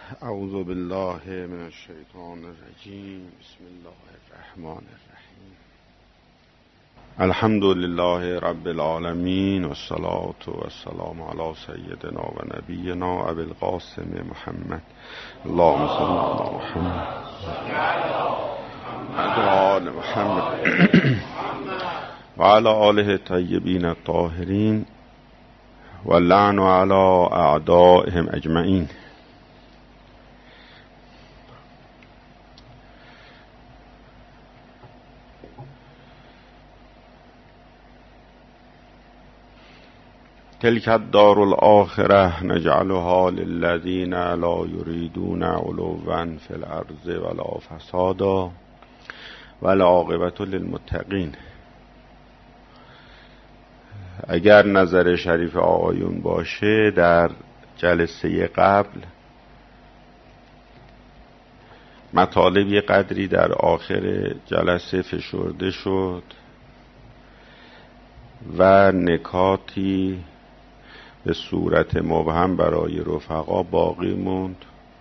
اعوذ بالله من الشیطان الرجیم. بسم الله الرحمن الرحیم. الحمد لله رب العالمین والصلاة والسلام علی سیدنا و نبینا ابی القاسم محمد. اللهم صل علی محمد و آل محمد و علی آله الطیبین الطاهرین و لعن علی اعدائهم اجمعین. تلك الدار الآخرة نجعلها للذين لا يريدون علوا في الأرض ولا فسادا والعاقبة للمتقین. اگر نظر شریف آقایون باشه، در جلسه قبل مطالب قدری در آخر جلسه فشرده شد و نکاتی به صورت مبهم برای رفقا باقی موند،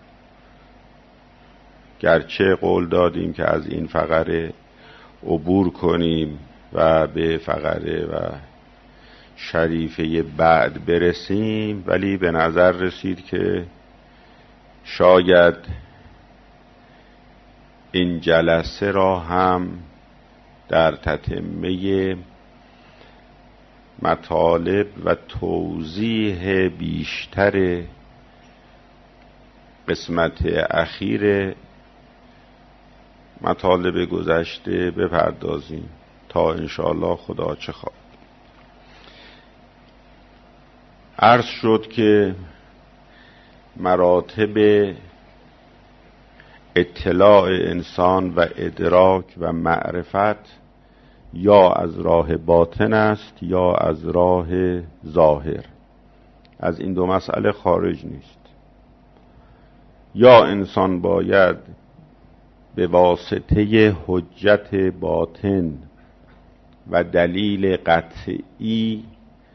گرچه قول دادیم که از این فقره عبور کنیم و به فقره و شریفه بعد برسیم، ولی به نظر رسید که شاید این جلسه را هم در تتمه مطالب و توضیح بیشتر قسمت اخیر مطالب گذشته بپردازیم تا انشاءالله خدا چه خواهد. عرض شد که مراتب اطلاع انسان و ادراک و معرفت یا از راه باطن است یا از راه ظاهر. از این دو مسئله خارج نیست. یا انسان باید به واسطه حجت باطن و دلیل قطعی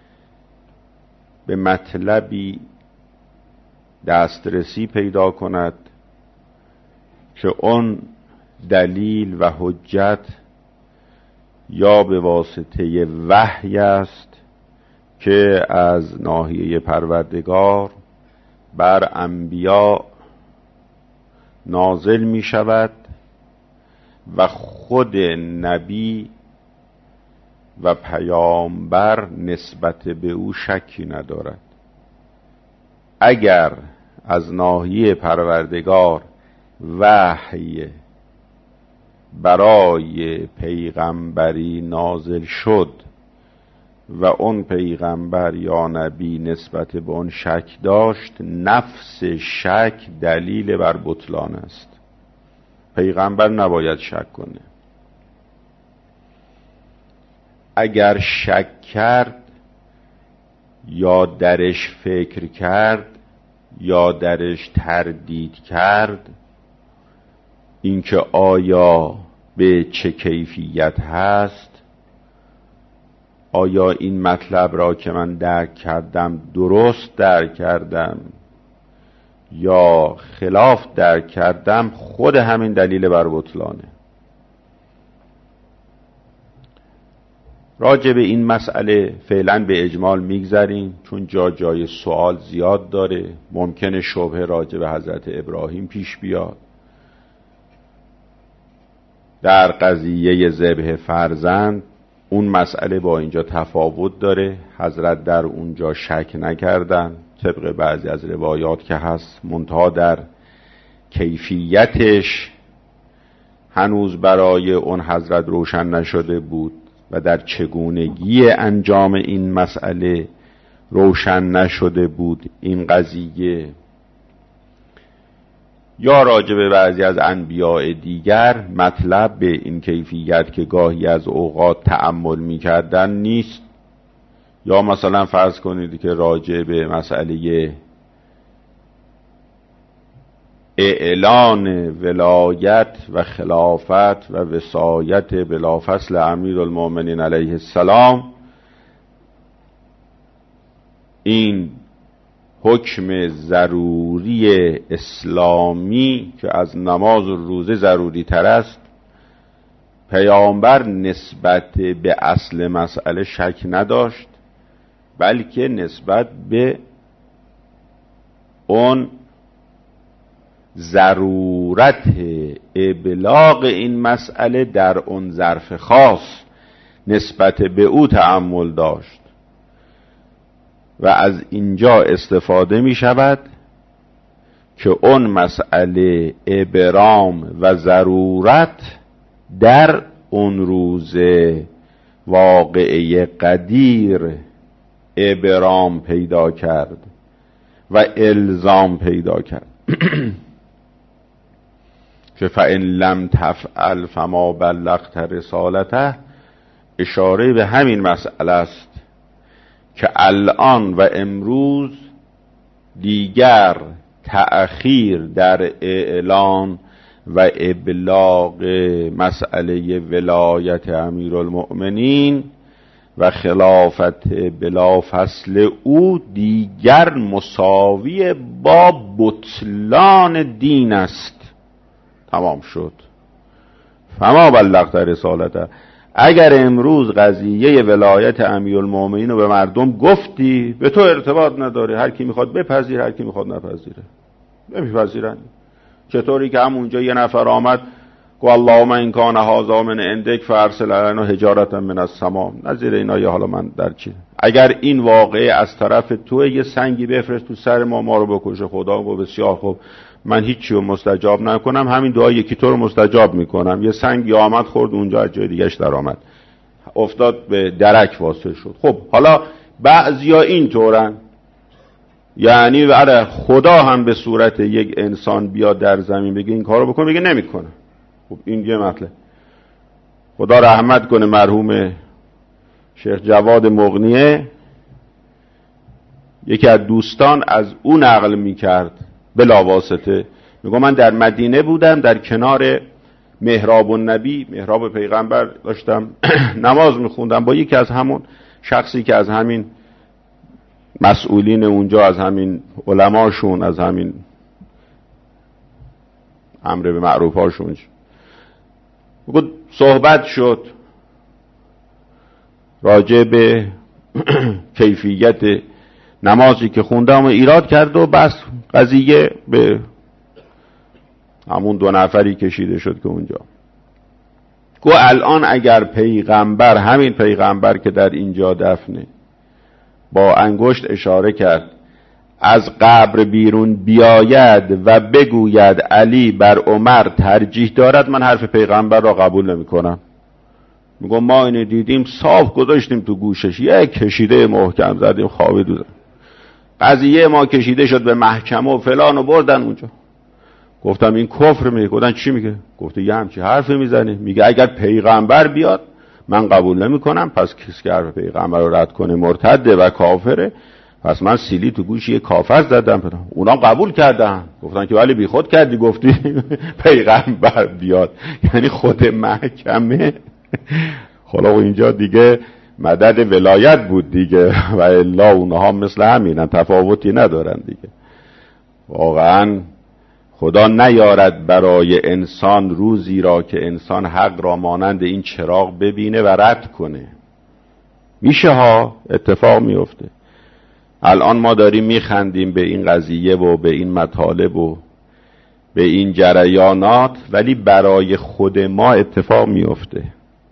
به مطلبی دسترسی پیدا کند که اون دلیل و حجت یا به واسطه وحی است که از ناحیه پروردگار بر انبیا نازل می شود و خود نبی و پیامبر نسبت به او شکی ندارد. اگر از ناحیه پروردگار وحی برای پیغمبری نازل شد و اون پیغمبر یا نبی نسبت به اون شک داشت، نفس شک دلیل بر بطلان است. پیغمبر نباید شک کنه. اگر شک کرد یا درش فکر کرد یا درش تردید کرد اینکه آیا به چه کیفیت هست، آیا این مطلب را که من درک کردم درست درک کردم یا خلاف درک کردم، خود همین دلیل بر بطلانه. راجع به این مسئله فعلا به اجمال میگذریم، چون جای سوال زیاد داره. ممکنه شبهه راجع به حضرت ابراهیم پیش بیاد در قضیه ذبح فرزند. اون مسئله با اینجا تفاوت داره. حضرت در اونجا شک نکردن طبق بعضی از روایات که هست، منتها در کیفیتش هنوز برای اون حضرت روشن نشده بود و در چگونگی انجام این مسئله روشن نشده بود. این قضیه یا راجع به بعضی از انبیاء دیگر مطلب به این کیفیت که گاهی از اوقات تأمل می‌کردن نیست، یا مثلا فرض کنید که راجع به مسئله اعلان ولایت و خلافت و وصایت بلافصل امیرالمؤمنین علیه السلام، این حکم ضروری اسلامی که از نماز و روزه ضروری تر است، پیامبر نسبت به اصل مسئله شک نداشت، بلکه نسبت به اون ضرورت ابلاغ این مسئله در اون ظرف خاص نسبت به او تأمل داشت و از اینجا استفاده می شود که اون مسئله ابرام و ضرورت در اون روز واقعه قدیر ابرام پیدا کرد و الزام پیدا کرد که فَإِن لَمْ تَفْعَلْ فَمَا بَلَّغْتَ رِسَالَتَهُ اشاره به همین مسئله است که الان و امروز دیگر تأخیر در اعلان و ابلاغ مسئله ولایت امیرالمؤمنین و خلافت بلا فصل او دیگر مساوی با بطلان دین است. تمام شد. فما بلغت رسالته. اگر امروز قضیه ولایت امیرالمؤمنین رو به مردم گفتی، به تو ارتباط نداره، هر کی میخواد بپذیر، هر کی میخواد نپذیره، نمیپذیرن. چطوری که همونجا یه نفر آمد گفت اللهم ان کان هذا من عندک فارسل علینا حجارة من السماء، نظیر اینا. یا حالا من در چی، اگر این واقعه از طرف تو، یه سنگی بفرست تو سر ما رو بکشه. خدا گفت بسیار خوب، من هیچی رو مستجاب نکنم، همین دعا یکی تو رو مستجاب میکنم. یه سنگی آمد خورد اونجا، از جای دیگهش در آمد، افتاد به درک واصل شد. خب حالا بعضیا این طورن، یعنی برای خدا هم به صورت یک انسان بیاد در زمین بگه این کارو بکن، بگه نمیکنه. خب این یه مطلب. خدا رحمت کنه مرحوم شیخ جواد مغنیه، یکی از دوستان از او نقل میکرد بلا واسطه، میگه من در مدینه بودم، در کنار محراب النبی، محراب پیغمبر، داشتم نماز میخوندم با یکی از همون شخصی که از همین مسئولین اونجا، از همین علماشون، از همین امر به معروف هاشون صحبت شد راجع به کیفیت نمازی که خوندم و ایراد کرد و بس قضیه به همون دو نفری کشیده شد که اونجا گو الان اگر پیغمبر، همین پیغمبر که در اینجا دفنه، با انگشت اشاره کرد از قبر بیرون بیاید و بگوید علی بر عمر ترجیح دارد، من حرف پیغمبر را قبول نمی کنم. میگم ما اینو دیدیم، صاف گذاشتیم تو گوشش، یک کشیده محکم زدیم خوابید. قضیه ما کشیده شد به محکمه و فلان و بردن اونجا. گفتم این کفر میگه. گفتن چی میگه؟ گفته یه همچی حرفی میزنه، میگه اگر پیغمبر بیاد من قبول نمی کنم، پس کسی که حرف پیغمبر رو رد کنه مرتده و کافره، پس من سیلی تو گوش یه کافر زدم. اونا قبول کردن، گفتن که ولی بی خود کردی گفتی پیغمبر بیاد، یعنی خود محکمه. خلا اینجا دیگه مدد ولایت بود دیگه، و الا اونها مثل همینن، تفاوتی ندارن دیگه. واقعا خدا نیارد برای انسان روزی را که انسان حق را مانند این چراغ ببینه و رد کنه. میشه ها، اتفاق میفته. الان ما داریم میخندیم به این قضیه و به این مطالب و به این جریانات، ولی برای خود ما اتفاق میفته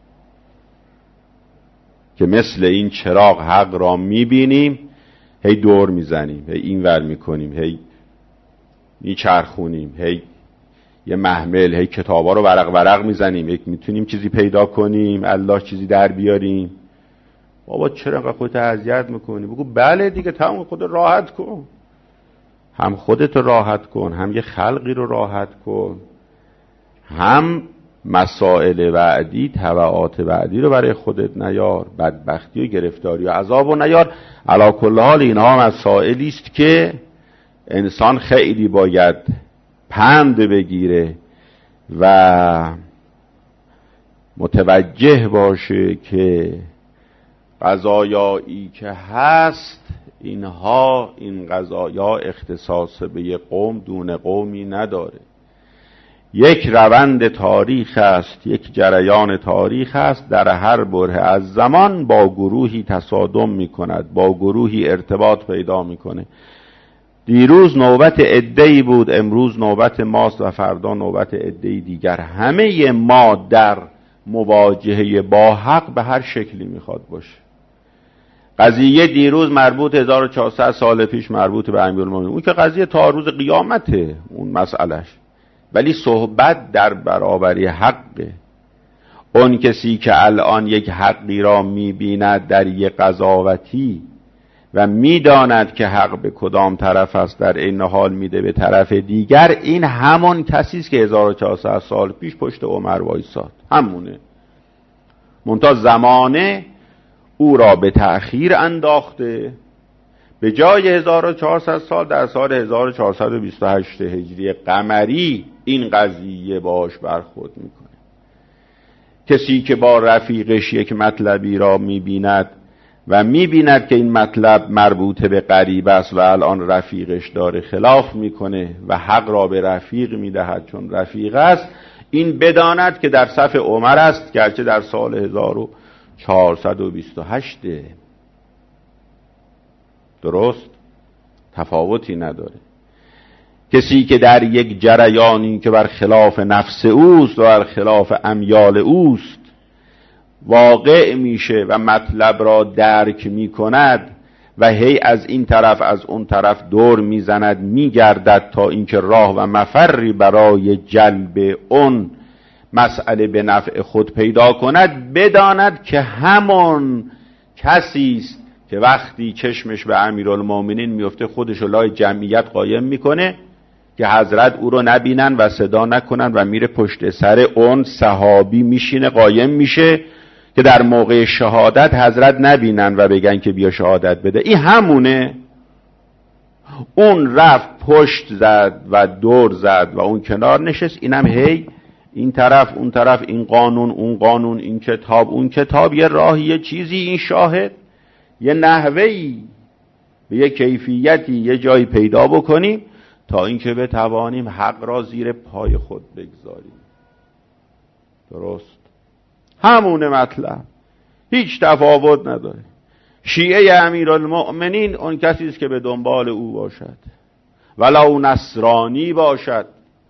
که مثل این چراغ حق را میبینیم، هی دور میزنیم، هی این ور میکنیم، هی میچرخونیم، هی یه محمل، هی کتابا رو ورق ورق میزنیم، یک میتونیم چیزی پیدا کنیم، الله چیزی در بیاریم. بابا چرا انقدر خودت اذیت میکنی؟ بگو بله دیگه، تمام، خودت راحت کن، هم خودت راحت کن، هم یه خلقی رو راحت کن، هم مسائل وعدی، تبعات وعدی رو برای خودت نیار، بدبختی و گرفتاری و عذاب و نیار. علی کل حال اینها مسائلی است که انسان خیلی باید پند بگیره و متوجه باشه که قضایایی که هست اینها این قضایا اختصاص به یک قوم دون قومی نداره. یک روند تاریخ است، یک جریان تاریخ است، در هر بره از زمان با گروهی تصادم میکند، با گروهی ارتباط پیدا میکنه. دیروز نوبت عده‌ای بود، امروز نوبت ماست و فردا نوبت عده‌ای دیگر. همه ما در مواجهه با حق به هر شکلی میخواد باشه. قضیه دیروز مربوط 1400 سال پیش مربوط به امیرالمومنین، اون که قضیه تا روز قیامته اون مسئلهش، ولی صحبت در برابری حقه. اون کسی که الان یک حقی را میبیند در یک قضاوتی و میداند که حق به کدام طرف است، در این حال میده به طرف دیگر، این همون کسی است که 1400 سال پیش پشت عمر وایساد، همونه. منتها زمانه او را به تأخیر انداخته، به جای 1400 سال در سال 1428 هجری قمری این قضیه باش برخورد میکنه. کسی که با رفیقش یک مطلبی را میبیند و میبیند که این مطلب مربوط به قریب است و الان رفیقش داره خلاف میکنه و حق را به رفیق میدهد چون رفیق است، این بداند که در صف عمر است، گرچه در سال 1428. درست؟ تفاوتی نداره. کسی که در یک جریانی که بر خلاف نفس اوست و بر خلاف امیال اوست واقع میشه و مطلب را درک میکند و هی از این طرف از اون طرف دور میزند میگردد تا اینکه راه و مفری برای جلب اون مسئله به نفع خود پیدا کند، بداند که همون کسی است که وقتی چشمش به امیرالمومنین میفته خودش رو لای جمعیت قایم میکنه که حضرت او رو نبینن و صدا نکنن و میره پشت سر اون صحابی میشینه قایم میشه که در موقع شهادت حضرت نبینن و بگن که بیا شهادت بده. این همونه. اون رفت پشت زد و دور زد و اون کنار نشست، اینم هی این طرف اون طرف، این قانون اون قانون، این کتاب اون کتاب، یه راهی یه چیزی، این شاهد، یه نحوهی به یه کیفیتی یه جایی پیدا بکنیم تا اینکه بتوانیم حق را زیر پای خود بگذاریم. درست؟ همونه مطلب، هیچ تفاوت نداره. شیعه امیرالمؤمنین اون کسی است که به دنبال او باشد، ولو نصرانی باشد،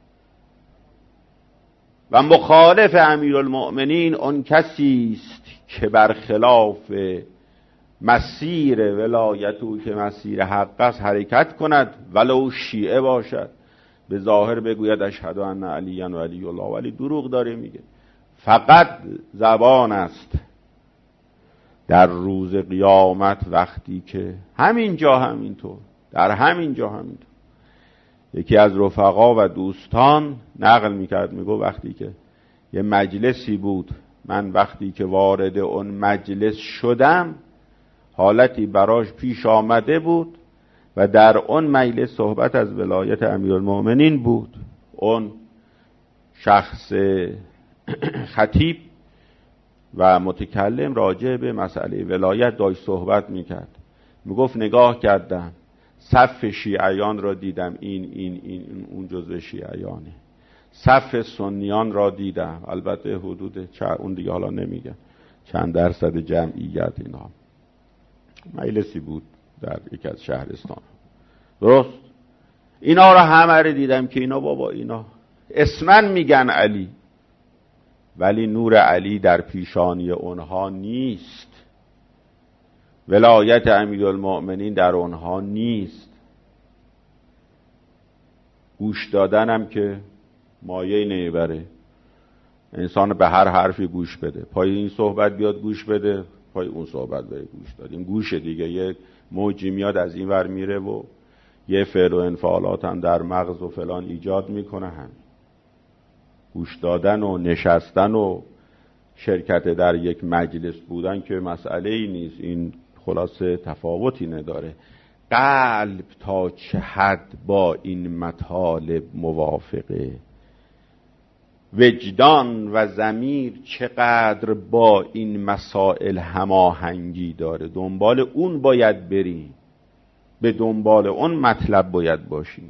و مخالف امیرالمؤمنین اون کسی است که برخلاف مسیر ولایت او که مسیر حق است حرکت کند، ولو شیعه باشد. به ظاهر بگوید اشهد ان علی ولی الله، ولی دروغ داره میگه. فقط زبان است. در روز قیامت وقتی که همینجا همینطور، در همینجا همینطور، یکی از رفقا و دوستان نقل میکرد، میگو وقتی که یه مجلسی بود، من وقتی که وارد اون مجلس شدم حالتی براش پیش آمده بود و در اون مجلس صحبت از ولایت امیرالمؤمنین بود. اون شخص خطیب و متکلم راجع به مسئله ولایت داشت صحبت میکرد. میگفت نگاه کردم صف شیعیان را دیدم، این اون جزء شیعیانه. صف سنیان را دیدم، البته حدود اون دیگه حالا نمیگم چند درصد جمعیت اینا. مجلسی بود در یکی از شهرستان. درست؟ اینا را همه رو دیدم که اینا بابا اینا اسمن میگن علی، ولی نور علی در پیشانی اونها نیست، ولایت امیرالمؤمنین در اونها نیست. گوش دادنم که مایه نمیبره، انسان به هر حرفی گوش بده، پای این صحبت بیاد گوش بده، پای اون صحبت به گوش داد. این گوش دیگه یه موجی میاد از این ور میره و یه فعل و انفعالات هم در مغز و فلان ایجاد میکنه. هم گوش دادن و نشستن و شرکت در یک مجلس بودن که مسئله ای نیست، این خلاصه تفاوتی نداره. قلب تا چه حد با این مطالب موافقه، وجدان و ضمیر چقدر با این مسائل هماهنگی داره، دنبال اون باید بریم. به دنبال اون مطلب باید باشیم.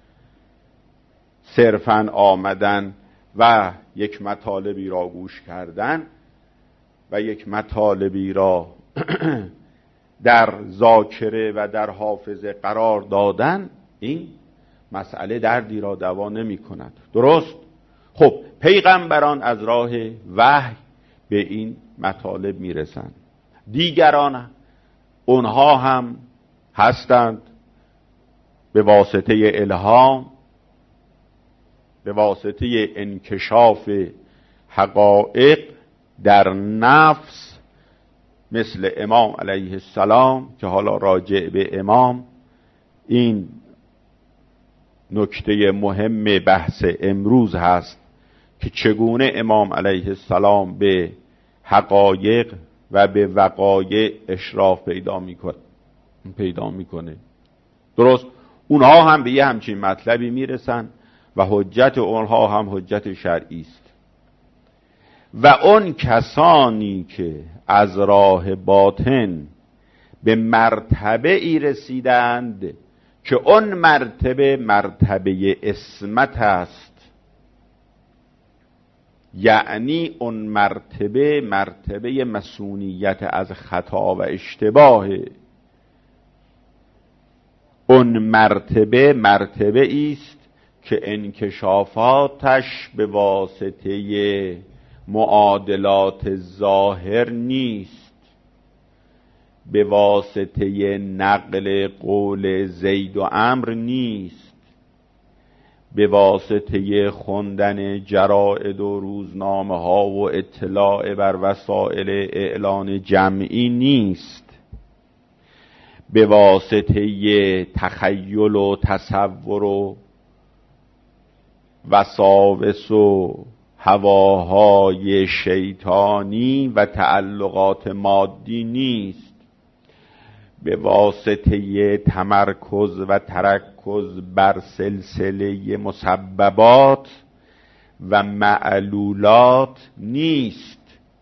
صرفاً آمدن و یک مطالبی را گوش کردن و یک مطالبی را در ذاکره و در حافظه قرار دادن، این مسئله دردی را دوا نمی کند. درست؟ خب پیغمبران از راه وحی به این مطالب می رسند. دیگران اونها هم هستند به واسطه الهام، به واسطه انکشاف حقایق در نفس، مثل امام علیه السلام که حالا راجع به امام این نکته مهم بحث امروز هست که چگونه امام علیه السلام به حقایق و به وقایع اشراف پیدا میکنه. درست، اونها هم به یه همچین مطلبی میرسن و حجت اونها هم حجت شرعی است. و اون کسانی که از راه باطن به مرتبه ای رسیدند که اون مرتبه مرتبه عصمت است، یعنی اون مرتبه مرتبه مسئولیت از خطا و اشتباه، اون مرتبه مرتبه است که انکشافاتش به واسطه معادلات ظاهر نیست، به واسطه نقل قول زید و عمرو نیست، به واسطه خوندن جرائد و روزنامه ها و اطلاع بر وسایل اعلان جمعی نیست، به واسطه تخیل و تصور و وساوس و هواهای شیطانی و تعلقات مادی نیست، به واسطه تمرکز و ترکز بر سلسله مسببات و معلولات نیست،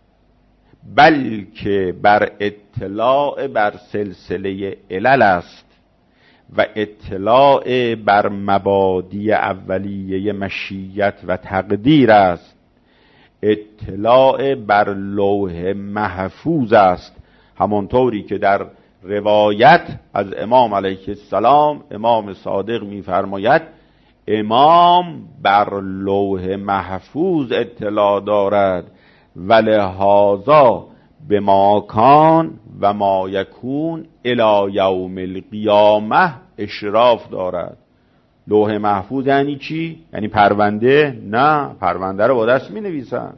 بلکه بر اطلاع بر سلسله علل است و اطلاع بر مبادی اولیه مشیت و تقدیر است، اطلاع بر لوح محفوظ است. همانطوری که در روایت از امام علیه السلام امام صادق می‌فرماید امام بر لوح محفوظ اطلاع دارد ولهذا به ما کان و ما یکون الی یوم القیامه اشراف دارد. لوح محفوظ یعنی چی؟ یعنی پرونده؟ نه، پرونده رو با دست می نویسن.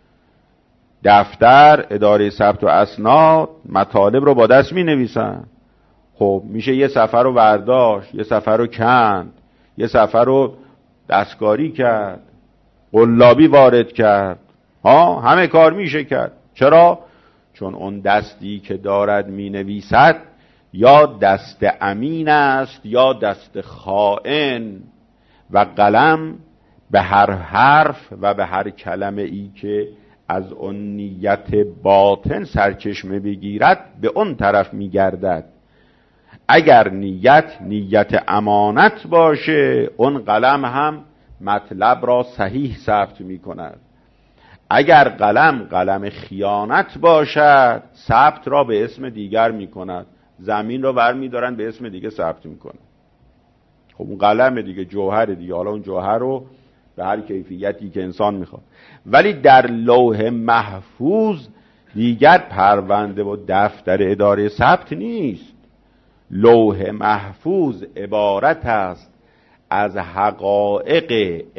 دفتر، اداره ثبت و اسناد مطالب رو با دست می نویسن. خب میشه یه صفحه رو برداشت، یه صفحه رو کند، یه صفحه رو دستکاری کرد، قلابی وارد کرد، همه کار میشه کرد. چرا؟ چون اون دستی که دارد می نویسد یا دست امین است یا دست خائن، و قلم به هر حرف و به هر کلمه ای که از اون نیت باطن سرچشمه بگیرد به اون طرف می گردد. اگر نیت امانت باشه اون قلم هم مطلب را صحیح ثبت می کند. اگر قلم خیانت باشد ثبت را به اسم دیگر می کند، زمین را برمی دارن به اسم دیگه ثبت می کند. خب اون قلم دیگه جوهر دیگه، حالا اون جوهر رو به هر کیفیتی که انسان میخواد. ولی در لوح محفوظ دیگر پرونده و دفتر اداره ثبت نیست. لوح محفوظ عبارت است از حقایق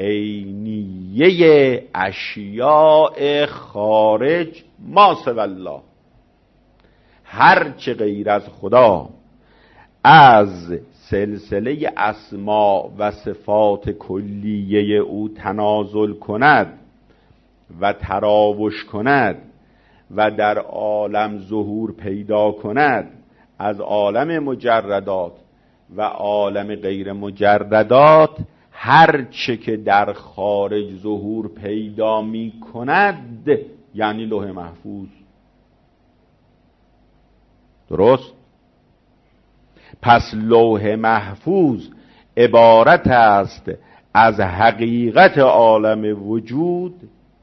عینیه اشیاء خارج ما سوی الله. هر چه غیر از خدا از سلسله اسما و صفات کلیه او تنازل کند و تراوش کند و در عالم ظهور پیدا کند، از عالم مجردات و عالم غیر مجردات، هر چه که در خارج ظهور پیدا می کند یعنی لوح محفوظ. درست؟ پس لوح محفوظ عبارت است از حقیقت عالم وجود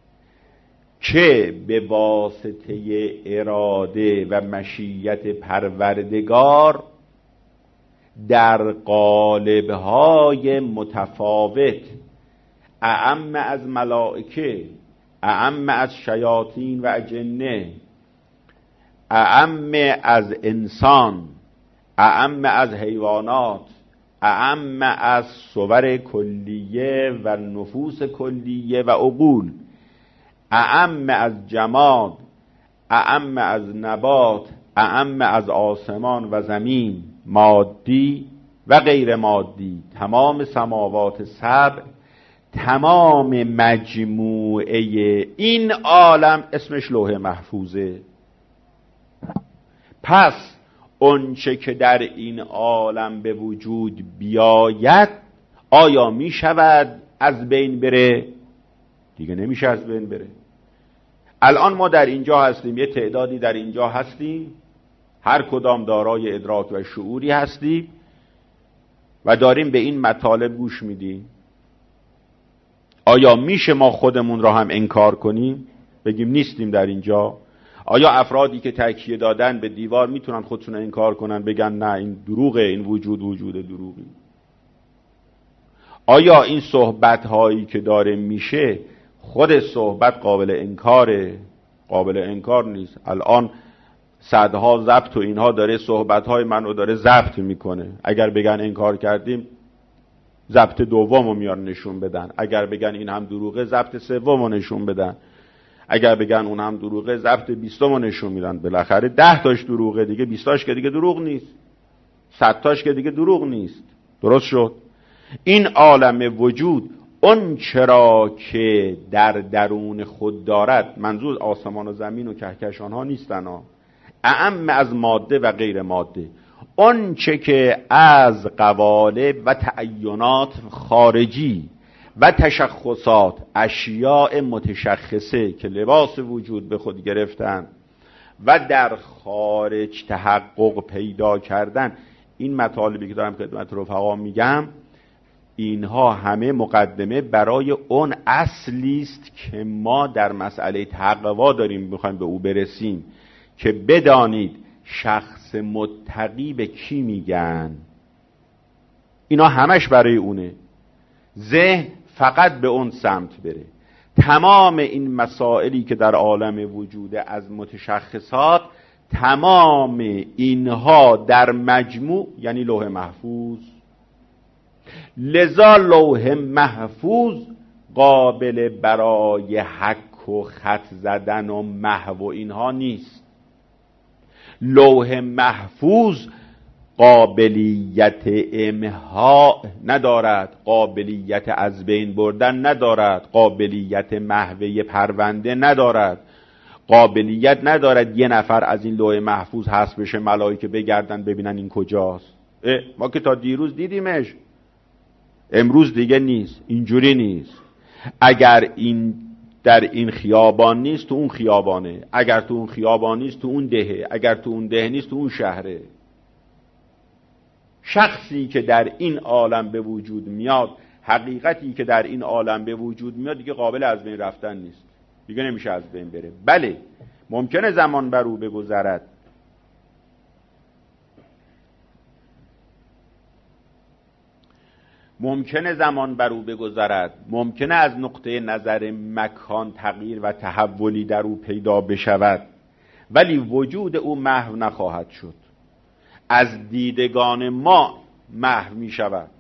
که به واسطه اراده و مشیت پروردگار در قالب‌های متفاوت، اعم از ملائکه، اعم از شیاطین و اجنه، اعم از انسان، اعم از حیوانات، اعم از صور کلیه و نفوس کلیه و عقول، اعم از جماد، اعم از نبات، اعم از آسمان و زمین، مادی و غیر مادی، تمام سماوات سبع، تمام مجموعه این عالم اسمش لوح محفوظه. پس اونچه که در این عالم به وجود بیاید آیا می شود از بین بره؟ دیگه نمیشه از بین بره. الان ما در اینجا هستیم، یه تعدادی در اینجا هستیم، هر کدام دارای ادراک و شعوری هستیم و داریم به این مطالب گوش میدیم. آیا میشه ما خودمون را هم انکار کنیم، بگیم نیستیم در اینجا؟ آیا افرادی که تکیه دادن به دیوار میتونن خودشون انکار کنن، بگن نه این دروغه، این وجود دروغی؟ آیا این صحبت هایی که داره میشه خود صحبت قابل انکاره؟ قابل انکار نیست. الان صدها ضبط و اینها داره صحبت های من رو داره ضبط میکنه. اگر بگن انکار کردیم ضبط دومو میان نشون بدن، اگر بگن این هم دروغه ضبط سومو نشون بدن، اگر بگن اون هم دروغه ضبط 20مو نشون میدن. بالاخره 10 تاش دروغه دیگه، 20 تاش که دیگه دروغ نیست، 100 تاش که دیگه دروغ نیست. درست شد؟ این عالم وجود اون چرا که در درون خود دارد، منظور آسمان و زمین و کهکشان ها نیستن ها، اعم از ماده و غیر ماده، اون چه که از قوالب و تعینات خارجی و تشخصات، اشیاء متشخصه که لباس وجود به خود گرفتن و در خارج تحقق پیدا کردن، این مطالبی که دارم خدمت رفقا میگم، اینها همه مقدمه برای اون اصلی است که ما در مسئله تقوا داریم میخوایم به او برسیم، که بدانید شخص متقی به کی میگن. اینا همش برای اونه. ذهن فقط به اون سمت بره. تمام این مسائلی که در عالم وجوده از متشخصات، تمام اینها در مجموع یعنی لوح محفوظ. لذا لوح محفوظ قابل برای حک و خط زدن و محو و اینها نیست. لوح محفوظ قابلیت امحاء ندارد، قابلیت از بین بردن ندارد، قابلیت محوه پرونده ندارد، قابلیت ندارد یه نفر از این لوح محفوظ حذف بشه ملائکه بگردن ببینن این کجاست. ما که تا دیروز دیدیمش، امروز دیگه نیست. اینجوری نیست. اگر این در این خیابان نیست تو اون خیابانه، اگر تو اون خیابان نیست تو اون دهه، اگر تو اون ده نیست تو اون شهره. شخصی که در این عالم به وجود میاد، حقیقتی که در این عالم به وجود میاد دیگه قابل از بین رفتن نیست، دیگه نمیشه از بین بره. بله ممکنه زمان بر او بگذرد، ممکنه زمان بر او بگذرد، ممکنه از نقطه نظر مکان تغییر و تحولی در او پیدا بشود، ولی وجود او محو نخواهد شد. از دیدگان ما محو می شود،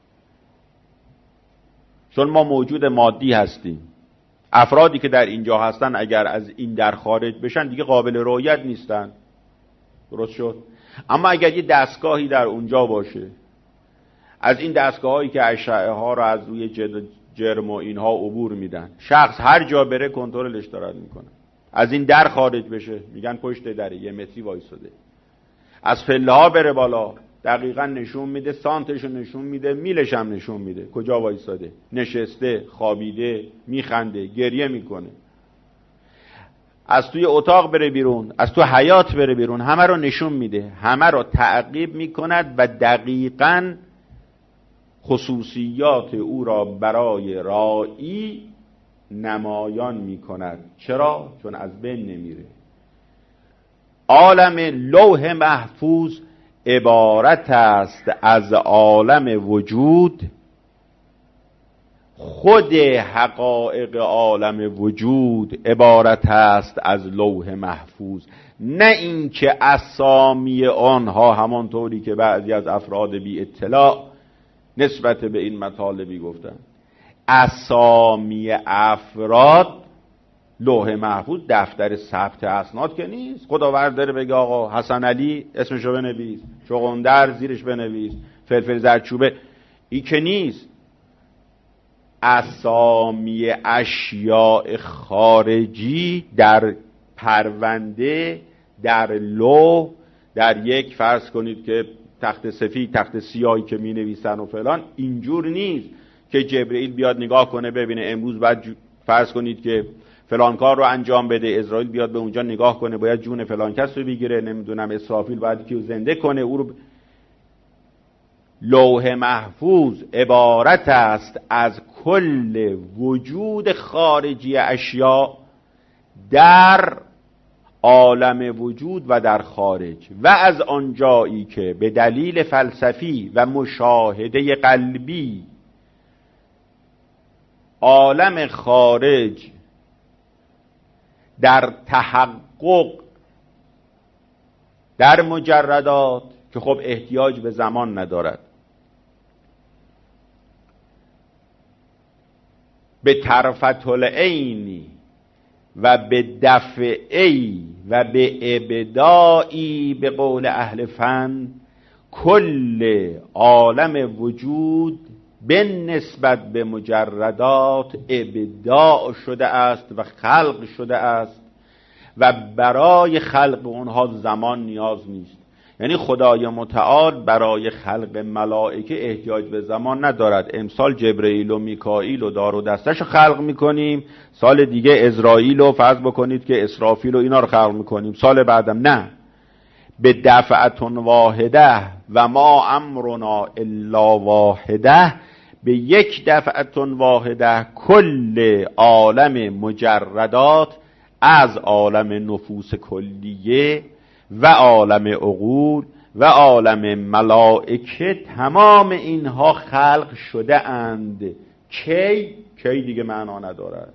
چون ما موجود مادی هستیم. افرادی که در اینجا هستن اگر از این در خارج بشن دیگه قابل رؤیت نیستن. درست شد؟ اما اگر یه دستگاهی در اونجا باشه، از این دستگاهایی که اشعه ها رو از روی جرم و اینها عبور میدن، شخص هر جا بره کنترلش دارد میکنه. از این در خارج بشه میگن پشت دره 1 متری وایساده، از پله ها بره بالا دقیقا نشون میده، سانتشو نشون میده، میلش هم نشون میده کجا وایساده، نشسته، خوابیده، میخنده، گریه میکنه. از توی اتاق بره بیرون، از تو حیات بره بیرون، همه رو نشون میده، همه رو تعقیب میکند و دقیقاً خصوصیات او را برای رائی نمایان میکند. چرا؟ چون از بین نمیره. عالم لوح محفوظ عبارت است از عالم وجود، خود حقایق عالم وجود عبارت است از لوح محفوظ، نه اینکه اسامی آنها همانطوری که بعضی از افراد بی اطلاع نسبت به این مطالبی گفتن. اسامی افراد لوح محفوظ دفتر ثبت اسناد که نیست. خداوند داره بگه آقا حسن علی اسمشو بنویس، چغندر زیرش بنویس، فلفل زردچوبه، این که نیست. اسامی اشیاء خارجی در پرونده، در لوح، در یک فرض کنید که تخت سفید، تخت سیاهی که می نویسن و فلان، اینجور نیست که جبرئیل بیاد نگاه کنه ببینه امروز باید فرض کنید که فلان کار رو انجام بده، اسرائیل بیاد به اونجا نگاه کنه باید جون فلان کس رو بگیره، نمیدونم اسرافیل باید کیو زنده کنه او رو. لوح محفوظ عبارت است از کل وجود خارجی اشیاء در عالم وجود و در خارج، و از آنجایی که به دلیل فلسفی و مشاهده قلبی عالم خارج در تحقق در مجردات که خب احتیاج به زمان ندارد، به طرفة العینی و به دفعی و به ابداعی به قول اهل فن کل عالم وجود به نسبت به مجردات ابداع شده است و خلق شده است و برای خلق اونها زمان نیاز نیست. یعنی خدای متعال برای خلق ملائکه احتیاج به زمان ندارد. امسال جبرئیل و میکائیل و دار و دستش رو خلق میکنیم، سال دیگه ازرائیل رو فرض بکنید که اسرافیل و اینا رو خلق میکنیم، سال بعدم نه. به دفعتون واحده و ما امرنا الا واحده، به یک دفعتون واحده کل عالم مجردات از عالم نفوس کلیه و عالم عقول و عالم ملائکه، تمام اینها خلق شده اند. کی دیگه معنا ندارد.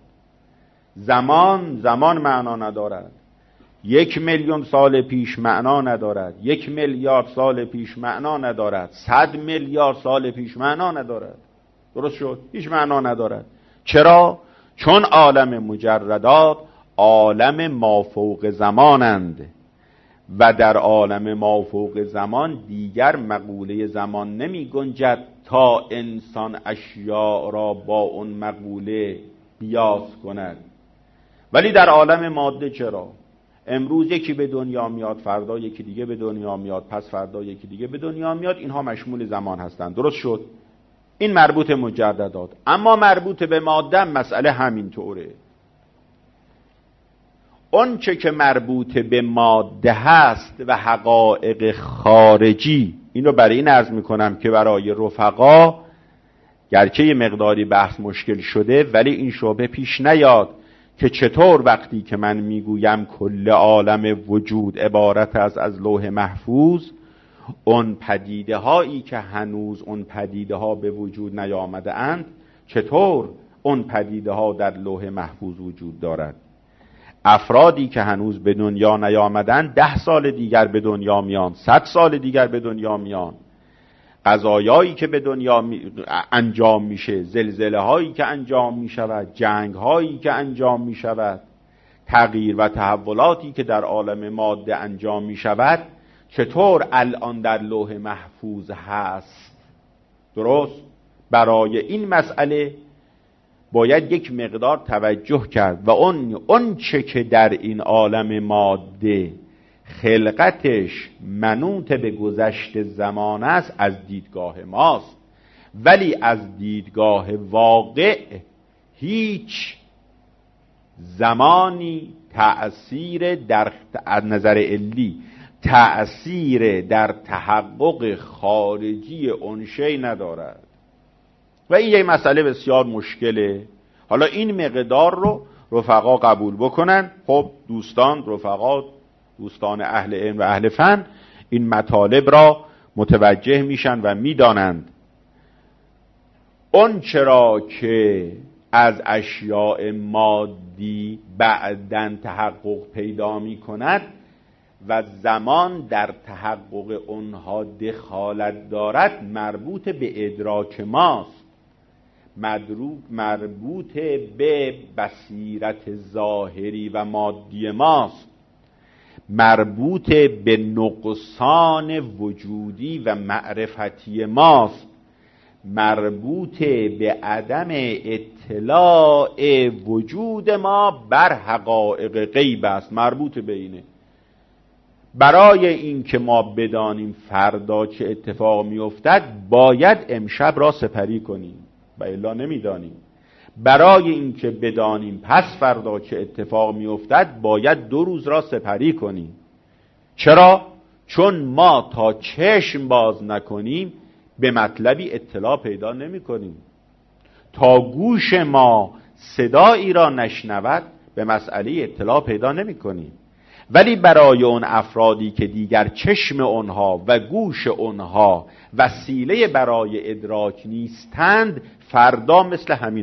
زمان معنا ندارد. 1,000,000 سال پیش معنا ندارد. 1,000,000,000 سال پیش معنا ندارد. 100,000,000,000 سال پیش معنا ندارد. درست شد؟ هیچ معنا ندارد. چرا؟ چون عالم مجردات عالم مافوق زمانند و در عالم مافوق زمان دیگر مقوله زمان نمی گنجد تا انسان اشیاء را با اون مقوله قیاس کند. ولی در عالم ماده چرا؟ امروز یکی به دنیا میاد، فردا یکی دیگه به دنیا میاد، پس فردا یکی دیگه به دنیا میاد، اینها مشمول زمان هستند. درست شد؟ این مربوط مجردات. اما مربوط به ماده مسئله همینطوره. اون چه که مربوط به ماده هست و حقایق خارجی، این رو برای این عرض میکنم که برای رفقا گرچه یه مقداری بحث مشکل شده ولی این شبهه پیش نیاد که چطور وقتی که من میگویم کل عالم وجود عبارت است از لوح محفوظ، اون پدیده هایی که هنوز اون پدیده ها به وجود نیامده اند، چطور اون پدیده ها در لوح محفوظ وجود دارد. افرادی که هنوز به دنیا نیامدن 10 سال دیگر به دنیا میان، 100 سال دیگر به دنیا میان. قضایایی که به دنیا انجام میشه، زلزله هایی که انجام میشود، جنگ هایی که انجام میشود، تغییر و تحولاتی که در عالم ماده انجام میشود، چطور الان در لوح محفوظ هست. درست؟ برای این مسئله باید یک مقدار توجه کرد و اون چه که در این عالم ماده خلقتش منوط به گذشت زمان است از دیدگاه ماست، ولی از دیدگاه واقع هیچ زمانی تأثیر در نظر علی تأثیر در تحقق خارجی اون شی ندارد و این یک مسئله بسیار مشکله. حالا این مقدار رو رفقا قبول بکنن. خب دوستان رفقا دوستان اهل علم و اهل فن این مطالب را متوجه میشن و میدانند اون چرا که از اشیاء مادی بعداً تحقق پیدا می کند و زمان در تحقق اونها دخالت دارد مربوط به ادراک ماست، مربوط به بصیرت ظاهری و مادی ماست، مربوط به نقصان وجودی و معرفتی ماست، مربوط به عدم اطلاع وجود ما بر حقایق غیب است. مربوط به اینه. برای این که ما بدانیم فردا چه اتفاق میافتد باید امشب را سپری کنیم و الا نمیدانیم. برای این که بدانیم پس فردا چه اتفاق میافتد باید 2 روز را سپری کنیم. چرا؟ چون ما تا چشم باز نکنیم به مطلبی اطلاع پیدا نمی کنیم. تا گوش ما صدایی را نشنود به مسئله اطلاع پیدا نمی کنیم. ولی برای اون افرادی که دیگر چشم اونها و گوش اونها وسیله برای ادراک نیستند فردا مثل همین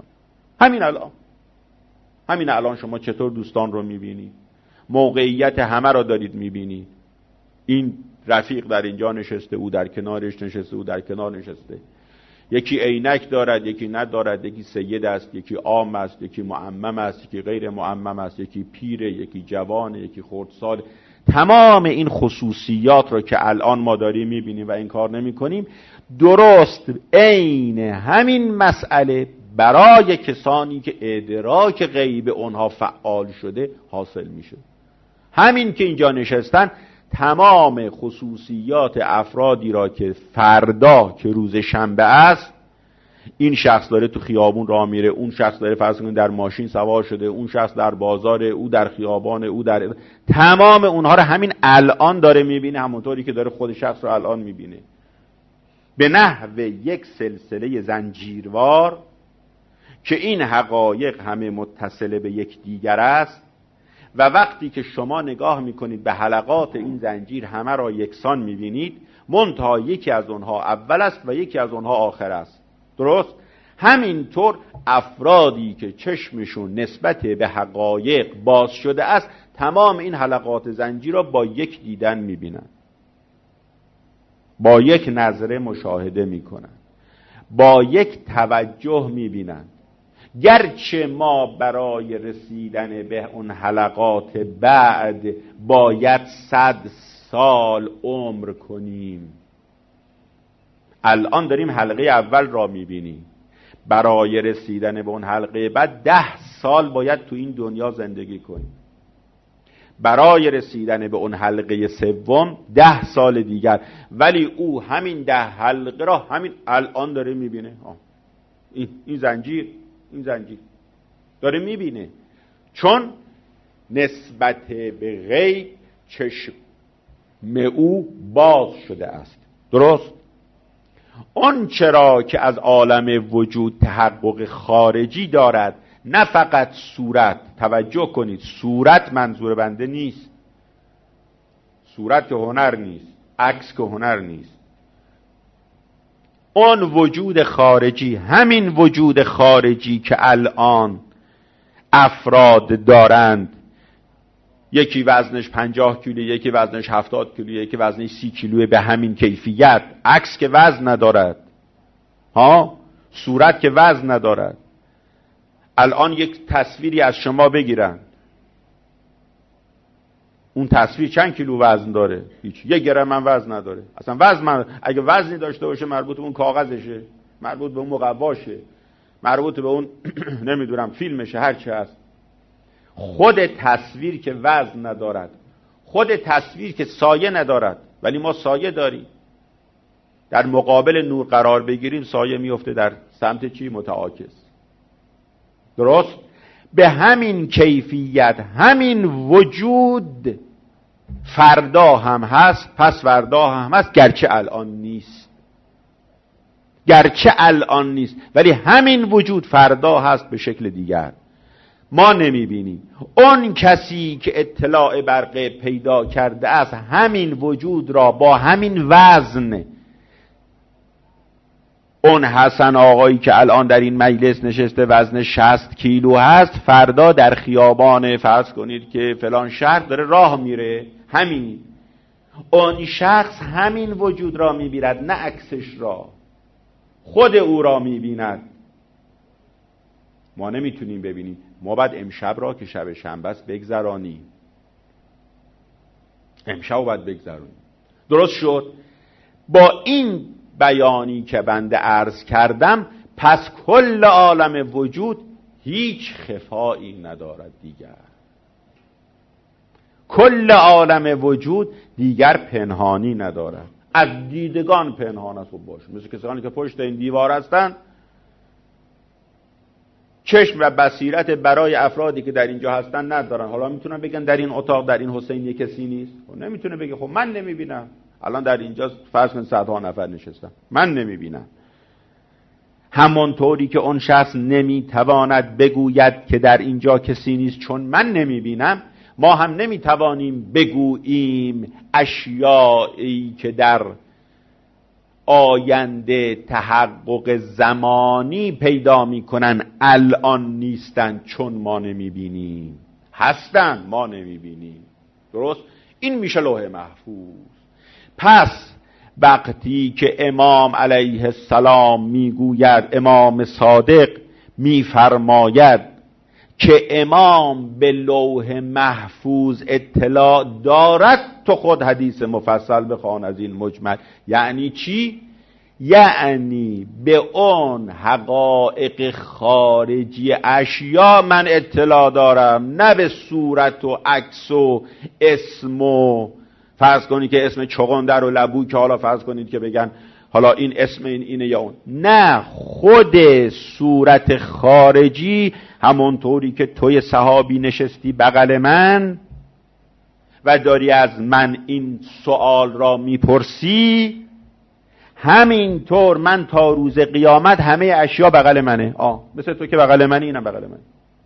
الان شما چطور دوستان رو میبینید؟ موقعیت همه را دارید میبینید. این رفیق در اینجا نشسته، او در کنارش نشسته، او در کنار نشسته. یکی عینک دارد، یکی ندارد، یکی سید است، یکی عام است، یکی معمم است، یکی غیر معمم است، یکی پیره، یکی جوانه، یکی خردسال. تمام این خصوصیات رو که الان ما داریم میبینیم و این کار نمی کنیم درست عین همین مسئله برای کسانی که ادراک غیب اونها فعال شده حاصل میشه. همین که اینجا نشستن تمام خصوصیات افرادی را که فردا که روز شنبه است، این شخص داره تو خیابون راه میره، اون شخص داره فرض کنید در ماشین سوار شده، اون شخص در بازار، او در خیابان، او در تمام اونها رو همین الان داره میبینه، همونطوری که داره خود شخص رو الان میبینه، به نحو یک سلسله زنجیروار که این حقایق همه متصل به یک دیگر است. و وقتی که شما نگاه میکنید به حلقات این زنجیر همه را یکسان میبینید، منتها یکی از اونها اول است و یکی از اونها آخر است. درست؟ همینطور افرادی که چشمشون نسبت به حقایق باز شده است تمام این حلقات زنجیر را با یک دیدن میبینن، با یک نظره مشاهده میکنن، با یک توجه میبینن. گرچه ما برای رسیدن به اون حلقات بعد باید 100 سال عمر کنیم. الان داریم حلقه اول را میبینیم. برای رسیدن به اون حلقه بعد 10 سال باید تو این دنیا زندگی کنیم. برای رسیدن به اون حلقه سوم 10 سال دیگر. ولی او همین 10 حلقه را همین الان داره میبینه. این زنجیر داره میبینه، چون نسبت به غیب چشم او باز شده است. درست؟ اون چرا که از عالم وجود تحقق خارجی دارد، نه فقط صورت. توجه کنید، صورت منظور بنده نیست. صورت که هنر نیست، عکس که هنر نیست. اون وجود خارجی، همین وجود خارجی که الان افراد دارند، یکی وزنش 50 کیلو، یکی وزنش 70 کیلو، یکی وزنش 30 کیلوه، به همین کیفیت. عکس که وزن ندارد، صورت که وزن ندارد. الان یک تصویری از شما بگیرن، اون تصویر چند کیلو وزن داره؟ هیچ، 1 گرم هم وزن نداره. اصلا وزن اگه وزنی داشته باشه مربوط به اون کاغذشه، مربوط به اون مقواشه، مربوط به اون نمیدونم فیلمشه، هر چه هست. خود تصویر که وزن ندارد، خود تصویر که سایه ندارد، ولی ما سایه داریم. در مقابل نور قرار بگیریم سایه میفته در سمت چی؟ متعاکس. درست؟ به همین کیفیت، همین وجود فردا هم هست، پس فردا هم هست، گرچه الان نیست. گرچه الان نیست ولی همین وجود فردا هست به شکل دیگر. ما نمیبینیم. اون کسی که اطلاع بر غیب پیدا کرده است همین وجود را با همین وزن، اون حسن آقایی که الان در این مجلس نشسته وزن 60 کیلو هست، فردا در خیابان فرض کنید که فلان شهر داره راه میره، همین اون شخص همین وجود را میبیند، نه عکسش را، خود او را میبیند. ما نمیتونیم ببینیم. ما باید امشب را که شب شنبه است بگذرانیم. امشب رو باید بگذرانیم. درست شد؟ با این بیانی که بنده عرض کردم، پس کل عالم وجود هیچ خفایی ندارد دیگر. کل عالم وجود دیگر پنهانی ندارد. از دیدگان پنهان است. خب باشه، مثل کسانی که پشت این دیوار هستند، چشم و بصیرت برای افرادی که در اینجا هستن ندارن. حالا میتونن بگن در این اتاق، در این حسینیه کسی نیست؟ خب نمیتونه بگه خب من نمیبینم. الان در اینجا فرض کن صدها نفر نشستن، من نمیبینم. همونطوری که اون شخص نمیتواند بگوید که در اینجا کسی نیست چون من نمیبینم، ما هم نمیتوانیم بگوییم اشیایی که در آینده تحقق زمانی پیدا میکنن الان نیستن چون ما نمیبینیم. هستن، ما نمیبینیم. درست؟ این میشه لوح محفوظ. پس وقتی که امام علیه السلام میگوید، امام صادق میفرماید که امام به لوح محفوظ اطلاع دارد، تو خود حدیث مفصل بخوان از این مجمل. یعنی چی؟ یعنی به اون حقایق خارجی اشیا من اطلاع دارم، نه به صورت و عکس و اسم و فرض کنید که اسم چغندر و لبو که حالا فرض کنید که بگن حالا این اسم اینه یا اون. نه، خود صورت خارجی، همونطوری که توی صحابی نشستی بغل من و داری از من این سوال را میپرسی، همینطور من تا روز قیامت همه اشیا بغل منه. مثل تو که بغل منی، اینم بغل من.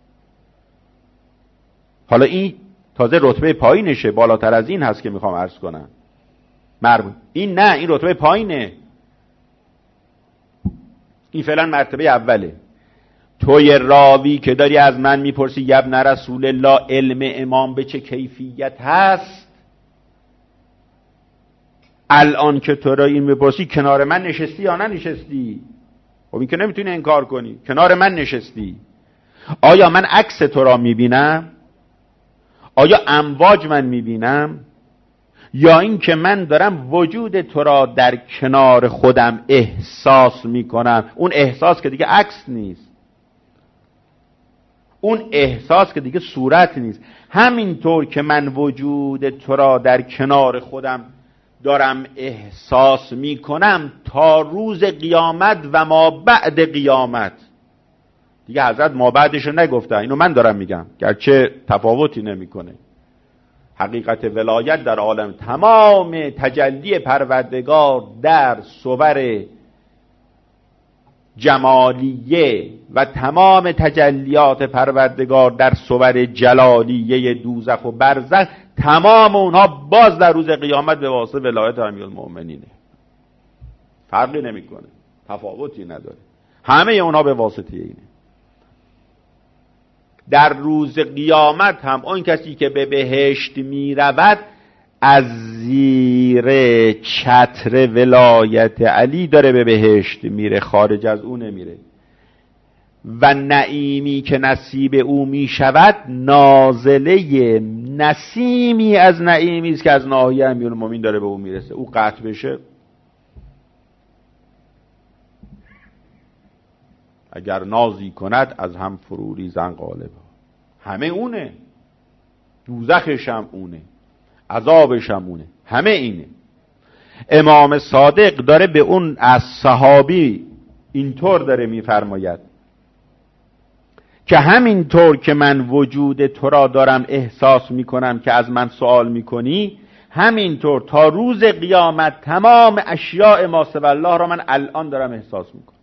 حالا این تازه رتبه پایینشه، بالاتر از این هست که میخوام عرض کنم. این نه، این رتبه پایینه. این فعلا مرتبه اوله. توی راوی که داری از من میپرسی یبن رسول الله، علم امام به چه کیفیت هست؟ الان که تو را این میپرسی کنار من نشستی یا نه نشستی؟ خب این که نمیتونی انکار کنی. کنار من نشستی. آیا من عکس تو را میبینم؟ آیا امواج من میبینم؟ یا این که من دارم وجود تو را در کنار خودم احساس میکنم؟ اون احساس که دیگه عکس نیست، اون احساس که دیگه صورت نیست. همینطور که من وجود تو را در کنار خودم دارم احساس میکنم تا روز قیامت و ما بعد قیامت. دیگه حضرت ما بعدش رو نگفتن، اینو من دارم میگم، گرچه تفاوتی نمیکنه. حقیقت ولایت در عالم، تمام تجلی پروردگار در صور جمالیه و تمام تجلیات پروردگار در صور جلالیه دوزخ و برزخ، تمام اونها باز در روز قیامت به واسطه ولایت امیرالمؤمنینه. فرقی نمیکنه، تفاوتی نداره، همه اونها به واسطه اینه. در روز قیامت هم اون کسی که به بهشت می رود از زیر چتر ولایت علی داره به بهشت میره، خارج از اون نمیره. و نعیمی که نصیب او می شود نازله نسیمی از نعیمی است که از ناحیه امیرالمومنین داره به او میرسه. او قطع بشه، اگر نازی کند از هم فروری زن غالب. همه اونه، دوزخش هم اونه، عذابش هم اونه، همه اینه. امام صادق داره به اون از صحابی اینطور داره میفرماید که همینطور که من وجود تو را دارم احساس میکنم که از من سوال میکنی، همینطور تا روز قیامت تمام اشیاء ما سوی الله را من الان دارم احساس میکنم.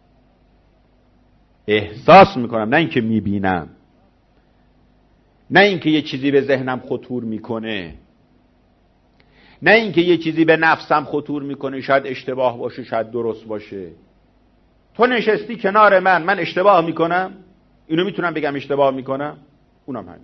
احساس میکنم، نه اینکه میبینم، نه اینکه یه چیزی به ذهنم خطور میکنه، نه اینکه یه چیزی به نفسم خطور میکنه، شاید اشتباه باشه شاید درست باشه. تو نشستی کنار من اشتباه میکنم؟ اینو میتونم بگم اشتباه میکنم؟ اونم همین.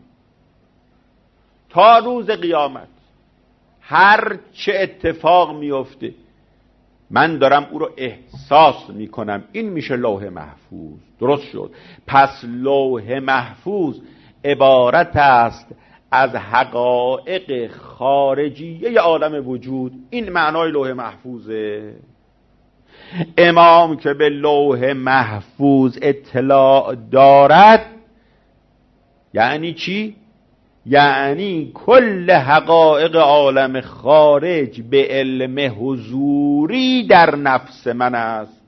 تا روز قیامت هر چه اتفاق میفته من دارم او رو احساس میکنم. این میشه لوح محفوظ. درست شد. پس لوح محفوظ عبارت است از حقایق خارجیه عالم وجود. این معنای لوح محفوظه. امام که به لوح محفوظ اطلاع دارد یعنی چی؟ یعنی کل حقایق عالم خارج به علم حضوری در نفس من است.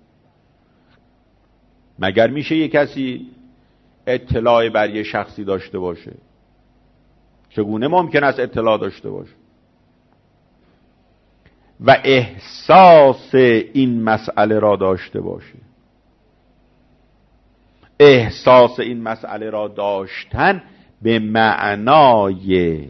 مگر میشه یک کسی اطلاع بر یه شخصی داشته باشه؟ چگونه ممکن است اطلاع داشته باشه؟ و احساس این مسئله را داشته باشه. احساس این مسئله را داشتن به معنای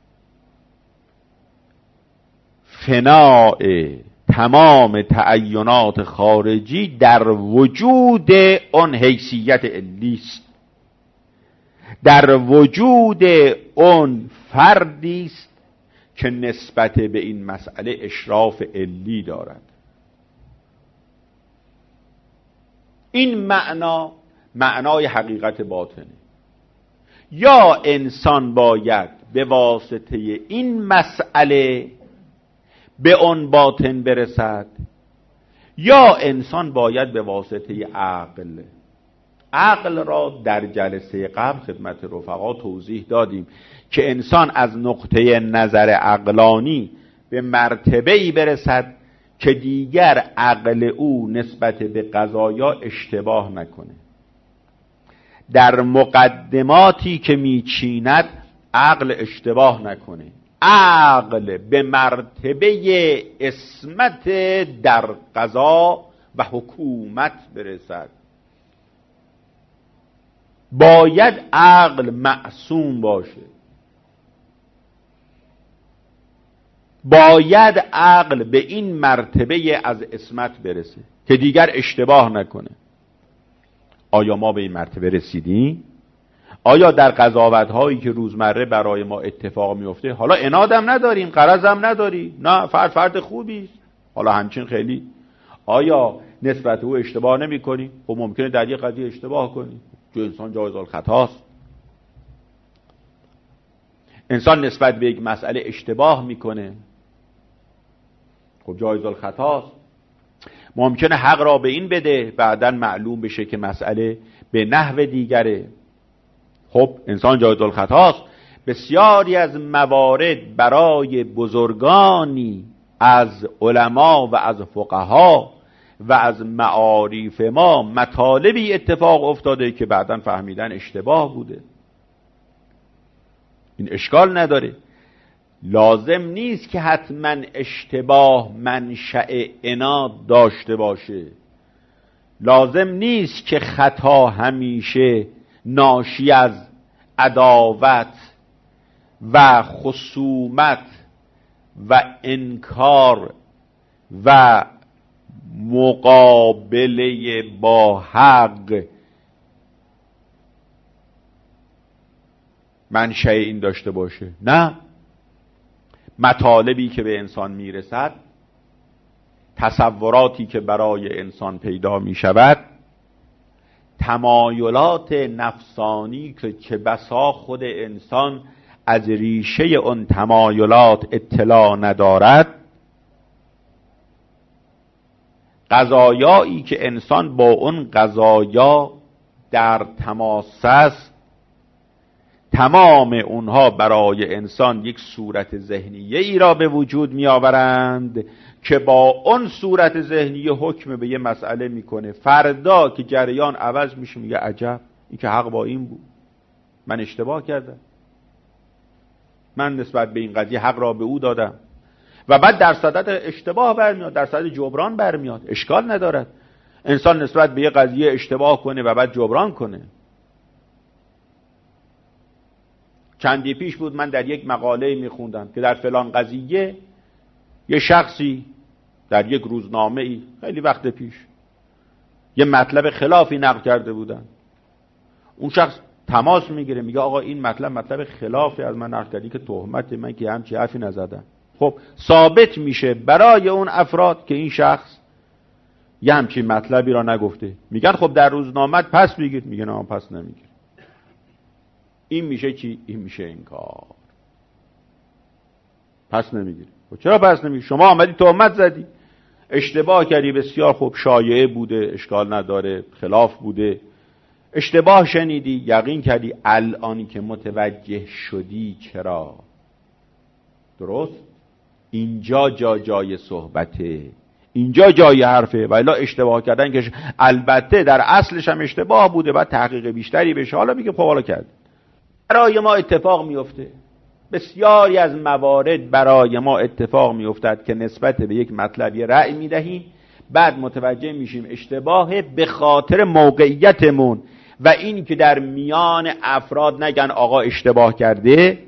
فناء تمام تعینات خارجی در وجود اون حیثیت علی است، در وجود اون فردی است که نسبت به این مسئله اشراف علی دارد. این معنای حقیقت باطنه. یا انسان باید به واسطه این مسئله به اون باطن برسد، یا انسان باید به واسطه عقل. عقل را در جلسه قبل خدمت رفقا توضیح دادیم که انسان از نقطه نظر عقلانی به مرتبه‌ای برسد که دیگر عقل او نسبت به قضایا اشتباه نکنه. در مقدماتی که میچیند عقل اشتباه نکنه. عقل به مرتبه عصمت در قضا و حکومت برسد. باید عقل معصوم باشه. باید عقل به این مرتبه از عصمت برسه که دیگر اشتباه نکنه. آیا ما به این مرتبه رسیدیم؟ آیا در قضاوت هایی که روزمره برای ما اتفاق میفته حالا عنادم نداریم، غرضم نداری، نه فرد خوبی است، حالا همچین خیلی آیا نسبت او اشتباه نمی کنی؟ خب ممکنه در یه قضیه اشتباه کنی، جو انسان جایز الخطاست. انسان نسبت به یک مسئله اشتباه میکنه، خب جایز الخطاست. ممکنه حق را به این بده بعداً معلوم بشه که مسئله به نحو دیگره، خب انسان جایز الخطاست. بسیاری از موارد برای بزرگانی از علما و از فقها و از معارف ما مطالبی اتفاق افتاده که بعداً فهمیدن اشتباه بوده. این اشکال نداره. لازم نیست که حتما اشتباه منشأ عناد داشته باشه. لازم نیست که خطا همیشه ناشی از عداوت و خصومت و انکار و مقابله با حق منشأ این داشته باشه. نه، مطالبی که به انسان میرسد، تصوراتی که برای انسان پیدا می شود، تمایلات نفسانی که بسا خود انسان از ریشه اون تمایلات اطلاع ندارد، قضایایی که انسان با اون قضایا در تماس است، تمام اونها برای انسان یک صورت ذهنیه ای را به وجود می آورند که با اون صورت ذهنیه حکم به یه مسئله میکنه. فردا که جریان عوض میشه میگه عجب این که حق با این بود، من اشتباه کردم، من نسبت به این قضیه حق را به او دادم. و بعد در صدد اشتباه برمیاد، در صدد جبران برمیاد، اشکال ندارد انسان نسبت به یه قضیه اشتباه کنه و بعد جبران کنه. چندی پیش بود من در یک مقاله میخوندم که در فلان قضیه یه شخصی در یک روزنامه ای خیلی وقت پیش یه مطلب خلافی نقل کرده بودن. اون شخص تماس میگیره میگه آقا این مطلب خلافی از من نقل کردی که تهمت من که همچی حرفی نزدم. خب ثابت میشه برای اون افراد که این شخص یه همچین مطلبی را نگفته. میگن خب در روزنامه پس بگیر، میگه نه پس نمیگیر. این میشه چی؟ این میشه انکار. پس نمیگیری. چرا پس نمیگیری؟ شما آمدی تهمت زدی، اشتباه کردی، بسیار خوب، شایعه بوده، اشکال نداره، خلاف بوده، اشتباه شنیدی، یقین کردی، الانی که متوجه شدی چرا؟ درست؟ اینجا جای صحبته، اینجا جای حرفه. و الا اشتباه کردن که البته در اصلش هم اشتباه بوده، بعد تحقیق بیشتری بشه، حالا میگه خب حالا کرد. برای ما اتفاق میفته، بسیاری از موارد برای ما اتفاق میافتد که نسبت به یک مطلبی رأی میدهیم، بعد متوجه میشیم اشتباهه به خاطر موقعیتمون و این که در میان افراد نگن آقا اشتباه کرده،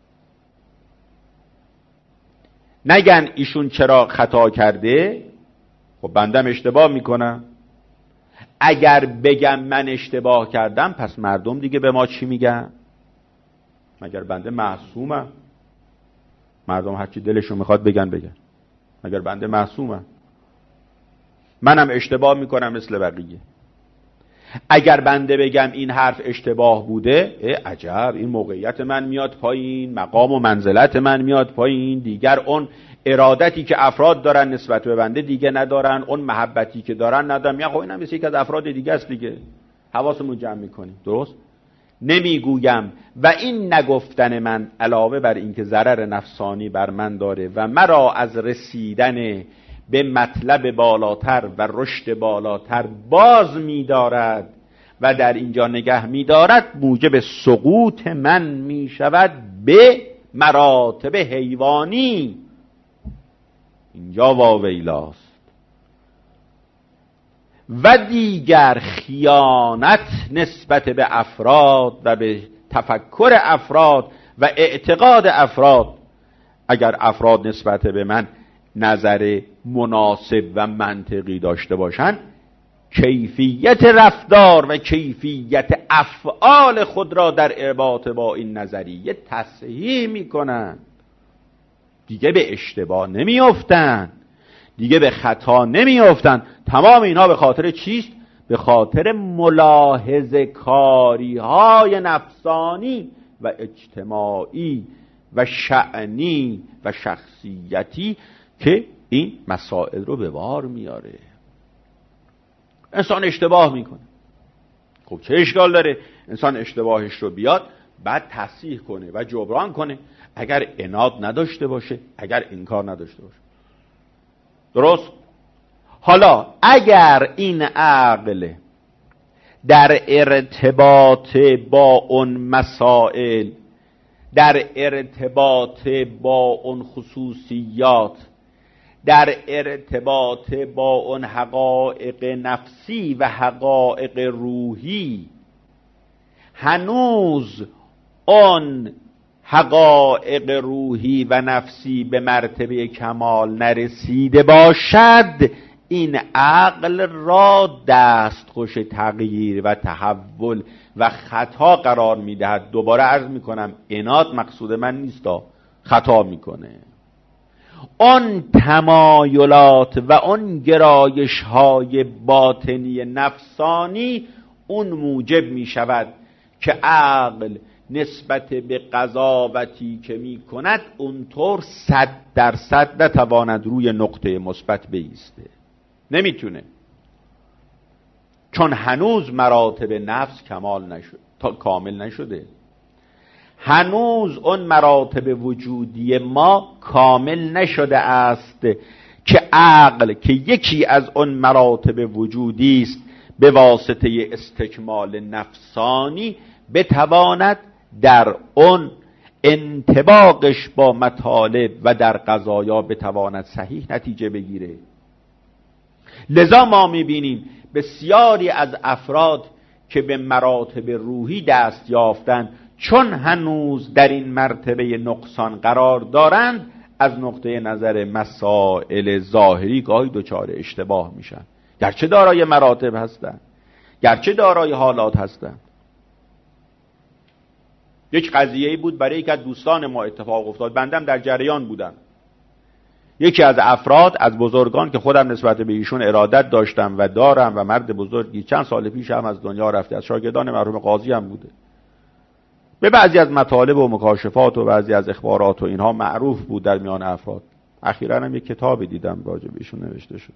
نگن ایشون چرا خطا کرده. خب بندم اشتباه میکنم، اگر بگم من اشتباه کردم پس مردم دیگه به ما چی میگن؟ مگر بنده معصومم؟ مردم هرچی دلشون میخواد بگن. مگر بنده معصومم؟ منم اشتباه میکنم مثل بقیه. اگر بنده بگم این حرف اشتباه بوده، عجب، این موقعیت من میاد پایین، مقام و منزلت من میاد پایین، دیگر اون ارادتی که افراد دارن نسبت به بنده دیگه ندارن، اون محبتی که دارن ندارن. خب اینم مثل یک از افراد دیگه است دیگه، حواسمون جمع میکنیم. درست؟ نمیگویم و این نگفتن من علاوه بر این که ضرر نفسانی بر من داره و مرا از رسیدن به مطلب بالاتر و رشد بالاتر باز می‌دارد و در اینجا نگه می‌دارد، موجب سقوط من می‌شود به مراتب حیوانی. اینجا واویلاست. و دیگر خیانت نسبت به افراد و به تفکر افراد و اعتقاد افراد. اگر افراد نسبت به من نظر مناسب و منطقی داشته باشند، کیفیت رفتار و کیفیت افعال خود را در ارتباط با این نظریه تصحیح میکنند. دیگه به اشتباه نمیافتند، دیگه به خطا نمیافتند. تمام اینها به خاطر چیست؟ به خاطر ملاحظه کاری های نفسانی و اجتماعی و شأنی و شخصیتی که این مسائل رو به بار میاره. انسان اشتباه میکنه، خب چه اشکال داره انسان اشتباهش رو بیاد بعد تصحیح کنه و جبران کنه، اگر عناد نداشته باشه، اگر انکار نداشته باشه. درست؟ حالا اگر این عقل در ارتباط با اون مسائل، در ارتباط با اون خصوصیات، در ارتباط با اون حقایق نفسی و حقایق روحی هنوز اون حقایق روحی و نفسی به مرتبه کمال نرسیده باشد، این عقل را دستخوش تغییر و تحول و خطا قرار میدهد. دوباره عرض میکنم عناد مقصود من نیست، خطا میکنه. اون تمایلات و اون گرایش های باطنی نفسانی اون موجب میشود که عقل نسبت به قضاوتی که می کند اونطور 100% نتواند روی نقطه مثبت بایسته. نمیتونه، چون هنوز مراتب نفس کامل نشده. هنوز اون مراتب وجودی ما کامل نشده است که عقل که یکی از اون مراتب وجودی است به واسطه استکمال نفسانی بتواند در اون انطباقش با مطالب و در قضایا بتواند صحیح نتیجه بگیره. لذا ما میبینیم بسیاری از افراد که به مراتب روحی دست یافتند، چون هنوز در این مرتبه نقصان قرار دارند، از نقطه نظر مسائل ظاهری گاهی دچار اشتباه میشن، گرچه دارای مراتب هستند، گرچه دارای حالات هستند. یک قضیه‌ای بود برای یک از دوستان ما اتفاق افتاد، بندم در جریان بودم. یکی از افراد از بزرگان که خودم نسبت به ایشون ارادت داشتم و دارم و مرد بزرگی، چند سال پیش هم از دنیا رفته، از شاگردان مرحوم قاضی هم بوده، به بعضی از مطالب و مکاشفات و بعضی از اخبارات و اینها معروف بود در میان افراد. اخیراً هم یک کتابی دیدم راجع به ایشون نوشته شد،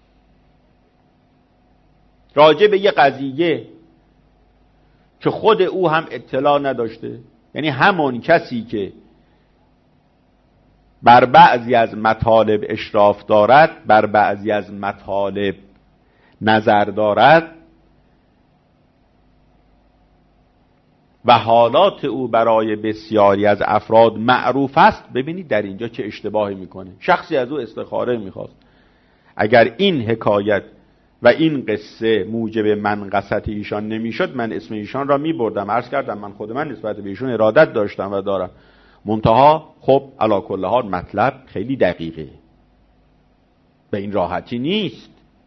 راجع به یه قضیه که خود او هم اطلاع نداشته. یعنی همون کسی که بر بعضی از مطالب اشراف دارد، بر بعضی از مطالب نظر دارد و حالات او برای بسیاری از افراد معروف است، ببینید در اینجا چه اشتباهی میکنه. شخصی از او استخاره میخواست، اگر این حکایت و این قصه موجب منقصت ایشان نمیشد، من اسم ایشان را میبردم، عرض کردم من خود من نسبت به ایشون ارادت داشتم و دارم، منتها خب علی کل حال مطلب خیلی دقیقه، به این راحتی نیست،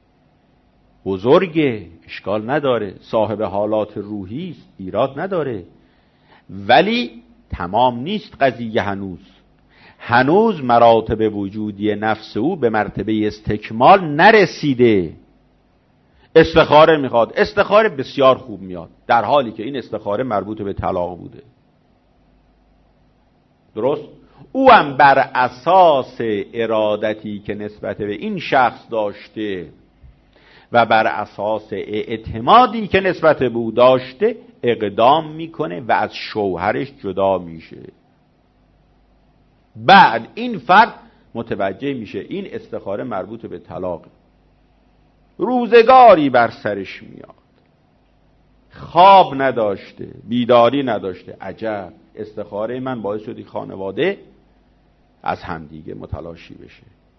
بزرگه، اشکال نداره، صاحب حالات روحی است، ایراد نداره، ولی تمام نیست قضیه. هنوز مراتب وجودی نفس او به مرتبه استکمال نرسیده. استخاره میخواد، استخاره بسیار خوب میاد، در حالی که این استخاره مربوط به طلاق بوده. درست؟ او هم بر اساس ارادتی که نسبت به این شخص داشته و بر اساس اعتمادی که نسبت به او داشته اقدام میکنه و از شوهرش جدا میشه. بعد این فرد متوجه میشه این استخاره مربوط به طلاق، روزگاری بر سرش میاد، خواب نداشته، بیداری نداشته، عجب استخاره من باعث شد خانواده از همدیگه متلاشی بشه.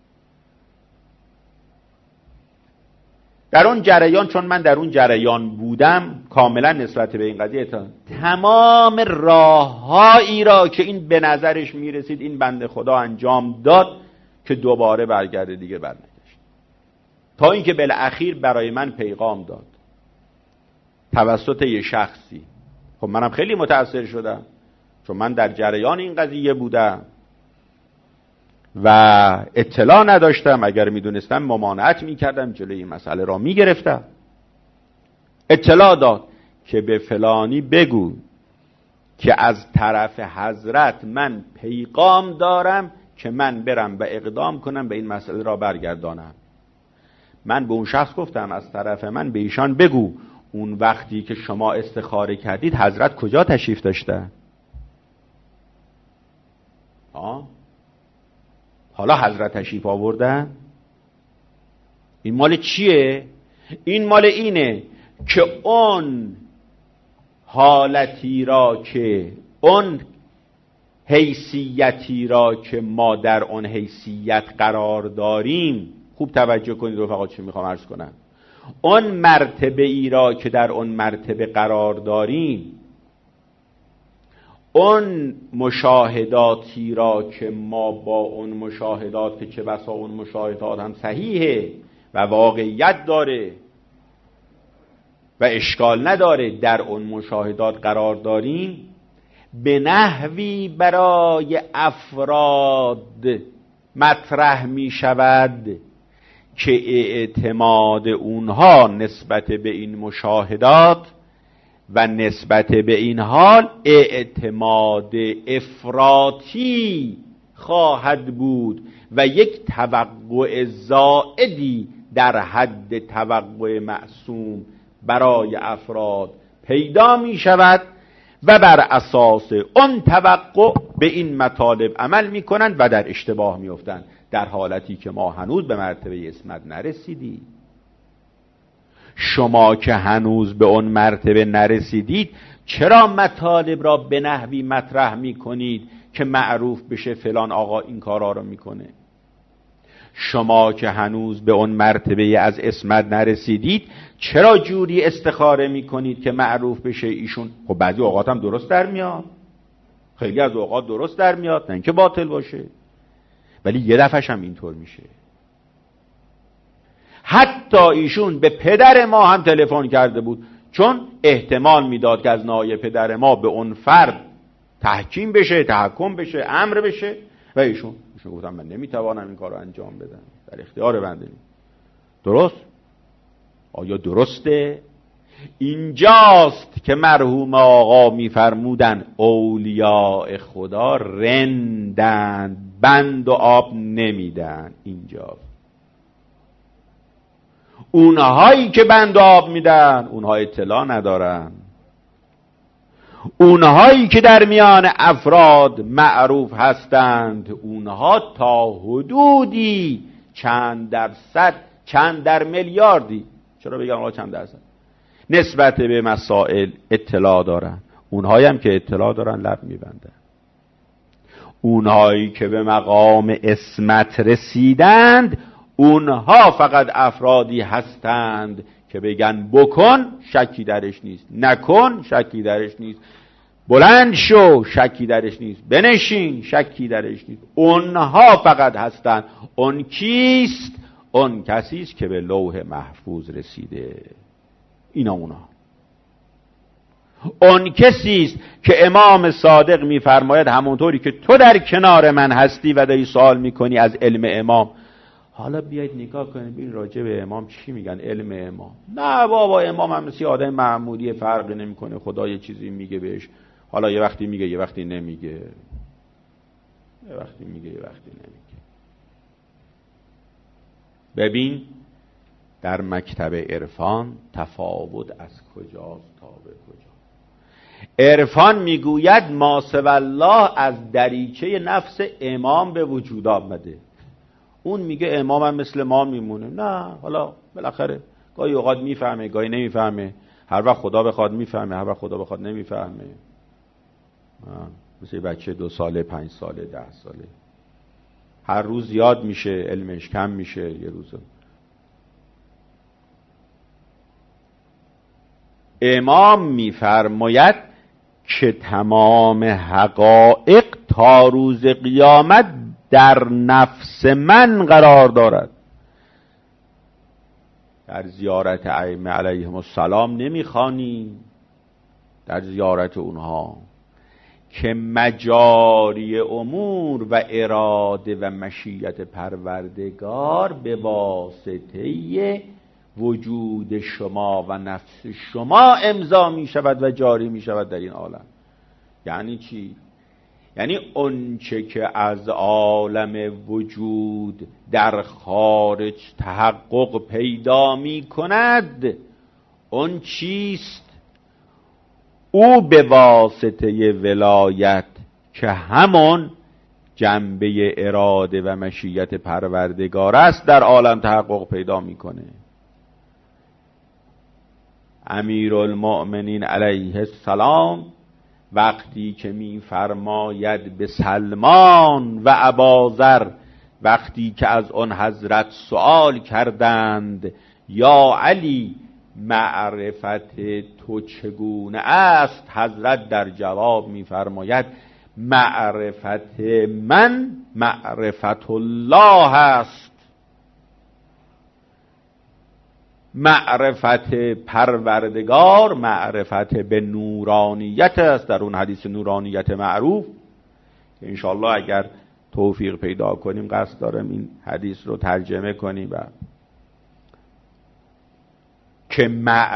در اون جریان، چون من در اون جریان بودم، کاملا نسبت به این قضیه تمام راههایی را که این به نظرش میرسید این بنده خدا انجام داد که دوباره برگرده دیگه برنگشت، تا اینکه بالاخیر برای من پیغام داد توسط یه شخصی. خب منم خیلی متأثر شدم، چون من در جریان این قضیه بودم و اطلاع نداشتم. اگر میدونستم ممانعت میکردم، جلوی این مسئله را میگرفتم. اطلاع داد که به فلانی بگو که از طرف حضرت من پیغام دارم که من برم و اقدام کنم به این مسئله را برگردانم. من به اون شخص گفتم از طرف من به ایشان بگو اون وقتی که شما استخاره کردید حضرت کجا تشریف داشتن؟ حالا حضرت تشریف آوردن؟ این مال چیه؟ این مال اینه که اون حالتی را که اون حیثیتی را که ما در اون حیثیت قرار داریم، خوب توجه کنید رفقا چی میخوام عرض کنم، اون مرتبه ای را که در اون مرتبه قرار داریم، اون مشاهداتی را که ما با اون مشاهدات که چه بسا اون مشاهدات هم صحیحه و واقعیت داره و اشکال نداره در اون مشاهدات قرار داریم، به نحوی برای افراد مطرح می شود که اعتماد اونها نسبت به این مشاهدات و نسبت به این حال اعتماد افراطی خواهد بود و یک توقع زائدی در حد توقع معصوم برای افراد پیدا می شود و بر اساس اون توقع به این مطالب عمل می کنند و در اشتباه می افتند، در حالتی که ما هنوز به مرتبه اسمت نرسیدیم. شما که هنوز به اون مرتبه نرسیدید چرا مطالب را به نحوی مطرح میکنید که معروف بشه فلان آقا این کارا رو میکنه؟ شما که هنوز به اون مرتبه از عصمت نرسیدید چرا جوری استخاره میکنید که معروف بشه ایشون؟ خب بعضی اوقات هم درست در میاد، خیلی از اوقات درست در میاد، نه اینکه باطل باشه، ولی یه دفعش هم اینطور میشه. حتی ایشون به پدر ما هم تلفن کرده بود چون احتمال میداد که از نای پدر ما به اون فرد تحکیم بشه، تحکم بشه، امر بشه و ایشون گفتم من نمیتوانم این کار رو انجام بدم، در اختیار بنده. درست؟ آیا درسته؟ اینجاست که مرحوم آقا میفرمودن اولیاء خدا رندند، بند و آب نمیدن. اینجاست اونهایی که بند و آب میدن اونها اطلاع ندارن، اونهایی که در میان افراد معروف هستند اونها تا حدودی چند درصد، چند در میلیاردی، چرا بگم آقا چند درصد، نسبت به مسائل اطلاع دارن. اونهایی هم که اطلاع دارن لب میبندن. اونهایی که به مقام عصمت رسیدند اونها فقط افرادی هستند که بگن بکن شکی درش نیست، نکن شکی درش نیست، بلند شو شکی درش نیست، بنشین شکی درش نیست. اونها فقط هستند. اون کیست؟ اون کسی است که به لوح محفوظ رسیده. اینا اونها. اون کسی است که امام صادق میفرماید همونطوری که تو در کنار من هستی و داری سوال میکنی از علم امام، حالا بیایید نگاه کنید ببین راجع به امام چی میگن. علم امام نه بابا، امام هم مثل آدم معمولی، فرقی نمیکنه، خدا یه چیزی میگه بهش، حالا یه وقتی میگه یه وقتی نمیگه، یه وقتی میگه یه وقتی نمیگه. ببین در مکتب عرفان تفاوت از کجاست تا به کجا. عرفان میگوید ما سوی الله از دریچه نفس امام به وجود آمده. اون میگه امام هم مثل ما میمونه. نه، حالا بالاخره گاهی اوقات میفهمه گاهی نمیفهمه، هر وقت خدا بخواد میفهمه، هر وقت خدا بخواد نمیفهمه. مثل بچه 2 ساله، 5 ساله، 10 ساله، هر روز زیاد میشه علمش، کم میشه یه روز. امام میفرماید که تمام حقایق تا روز قیامت در نفس من قرار دارد. در زیارت ائمه علیهم السلام نمیخوانی، در زیارت اونها، که مجاری امور و اراده و مشیت پروردگار به واسطه وجود شما و نفس شما امضا می شود و جاری می شود در این عالم. یعنی چی؟ یعنی اونچه که از عالم وجود در خارج تحقق پیدا می کند اون چیست؟ او به واسطه ولایت که همون جنبه اراده و مشیت پروردگار است در عالم تحقق پیدا میکنه. امیرالمؤمنین علیه السلام وقتی که میفرماید به سلمان و اباذر، وقتی که از آن حضرت سوال کردند یا علی معرفت تو چگونه است، حضرت در جواب میفرماید معرفت من معرفت الله است. معرفت پروردگار معرفت به نورانیت است. در اون حدیث نورانیت معروف که انشاءالله اگر توفیق پیدا کنیم قصد دارم این حدیث رو ترجمه کنیم و که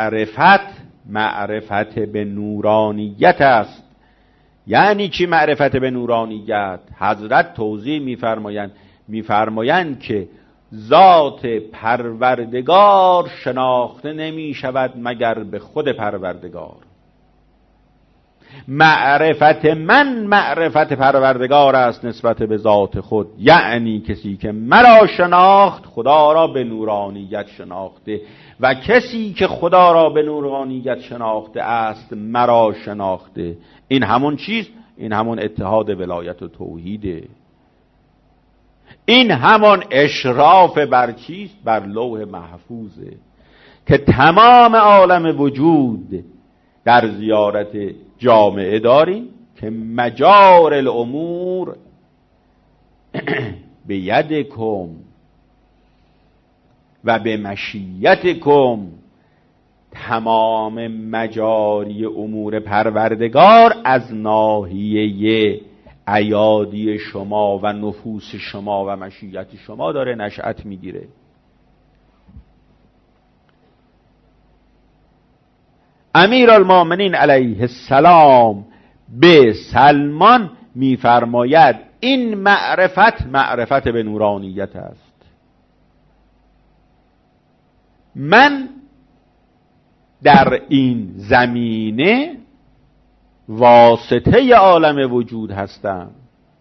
معرفت به نورانیت است. یعنی چی معرفت به نورانیت؟ حضرت توضیح میفرمایند که ذات پروردگار شناخته نمی شود مگر به خود پروردگار. معرفت من معرفت پروردگار است نسبت به ذات خود، یعنی کسی که مرا شناخت خدا را به نورانیت شناخته و کسی که خدا را به نورانیت شناخته است مرا شناخته. این همون چیست؟ این همون اتحاد ولایت و توحیده. این همان اشراف بر چیست؟ بر لوح محفوظه که تمام عالم وجود در زیارت جامعه داریم که مجار الامور به یدکم و به مشیتکم، تمام مجاری امور پروردگار از ناحیه ایادی شما و نفوس شما و مشیت شما داره نشأت میگیره. امیرالمومنین علیه السلام به سلمان میفرماید این معرفت به نورانیت است. من در این زمینه واسطه عالم وجود هستم.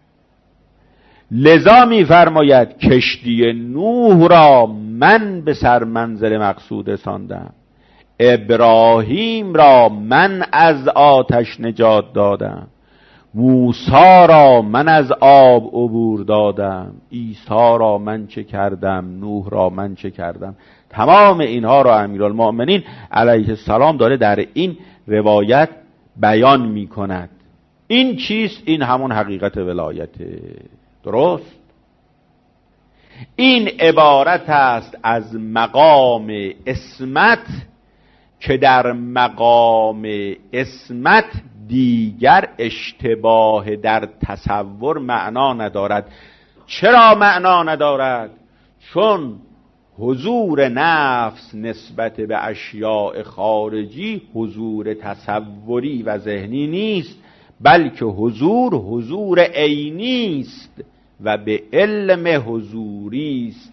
لذا میفرماید کشتی نوح را من به سرمنزل مقصود رساندم، ابراهیم را من از آتش نجات دادم، موسی را من از آب عبور دادم، عیسی را من چه کردم، نوح را من چه کردم. تمام اینها را امیرالمومنین علیه السلام داره در این روایت بیان می کند. این چیست؟ این همون حقیقت ولایته. درست؟ این عبارت است از مقام عصمت که در مقام عصمت دیگر اشتباه در تصور معنا ندارد. چرا معنا ندارد؟ چون حضور نفس نسبت به اشیاء خارجی حضور تصوری و ذهنی نیست، بلکه حضور عینی است و به علم حضوری است.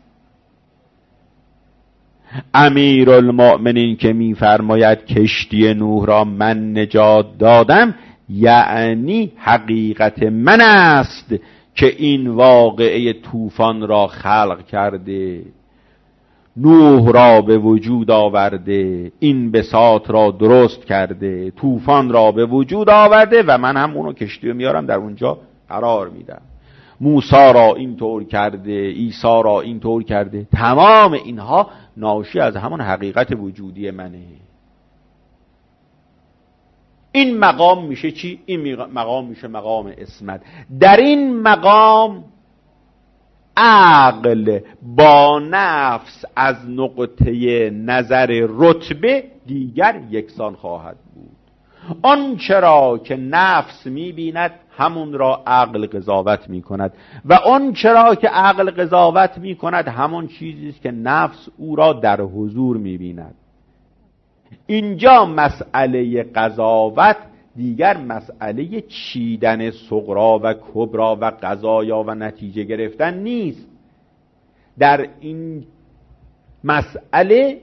امیرالمومنین که می‌فرماید کشتی نوح را من نجات دادم، یعنی حقیقت من است که این واقعه طوفان را خلق کرده، نوح را به وجود آورده، این بساط را درست کرده، طوفان را به وجود آورده و من هم اونو کشتی رو میارم در اونجا قرار میدم. موسی را اینطور کرده، عیسی را اینطور کرده. تمام اینها ناشی از همون حقیقت وجودی منه. این مقام میشه چی؟ این مقام میشه مقام عصمت. در این مقام عقل با نفس از نقطه نظر رتبه دیگر یکسان خواهد بود. آن چرا که نفس میبیند همون را عقل قضاوت میکند و آن چرا که عقل قضاوت میکند همون چیزی است که نفس او را در حضور میبیند. اینجا مسئله قضاوت دیگر مسئله چیدن صغرا و کبرا و قضایا و نتیجه گرفتن نیست. در این مسئله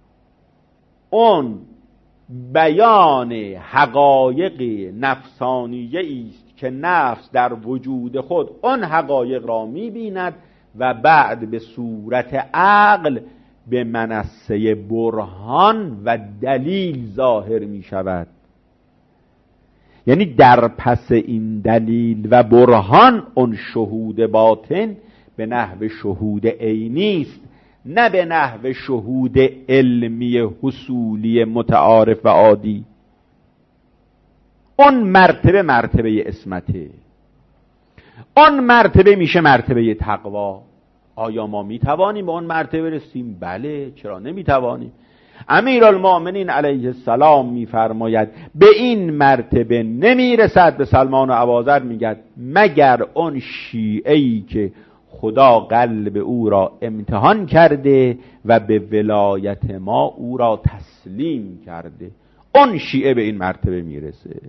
اون بیان حقایق نفسانیه است که نفس در وجود خود اون حقایق را می‌بیند و بعد به صورت عقل به منصه برهان و دلیل ظاهر می شود. یعنی در پس این دلیل و برهان اون شهود باطن به نحو شهود عینی است، نه به نحو شهود علمی حصولی متعارف و عادی. اون مرتبه عصمته، اون مرتبه میشه مرتبه تقوا. آیا ما میتوانیم به اون مرتبه رسیم؟ بله، چرا نمیتوانیم؟ امیرالمومنین علیه السلام میفرماید به این مرتبه نمیرسد، به سلمان و ابوذر میگه مگر اون شیعه‌ای که خدا قلب او را امتحان کرده و به ولایت ما او را تسلیم کرده، اون شیعه به این مرتبه میرسه.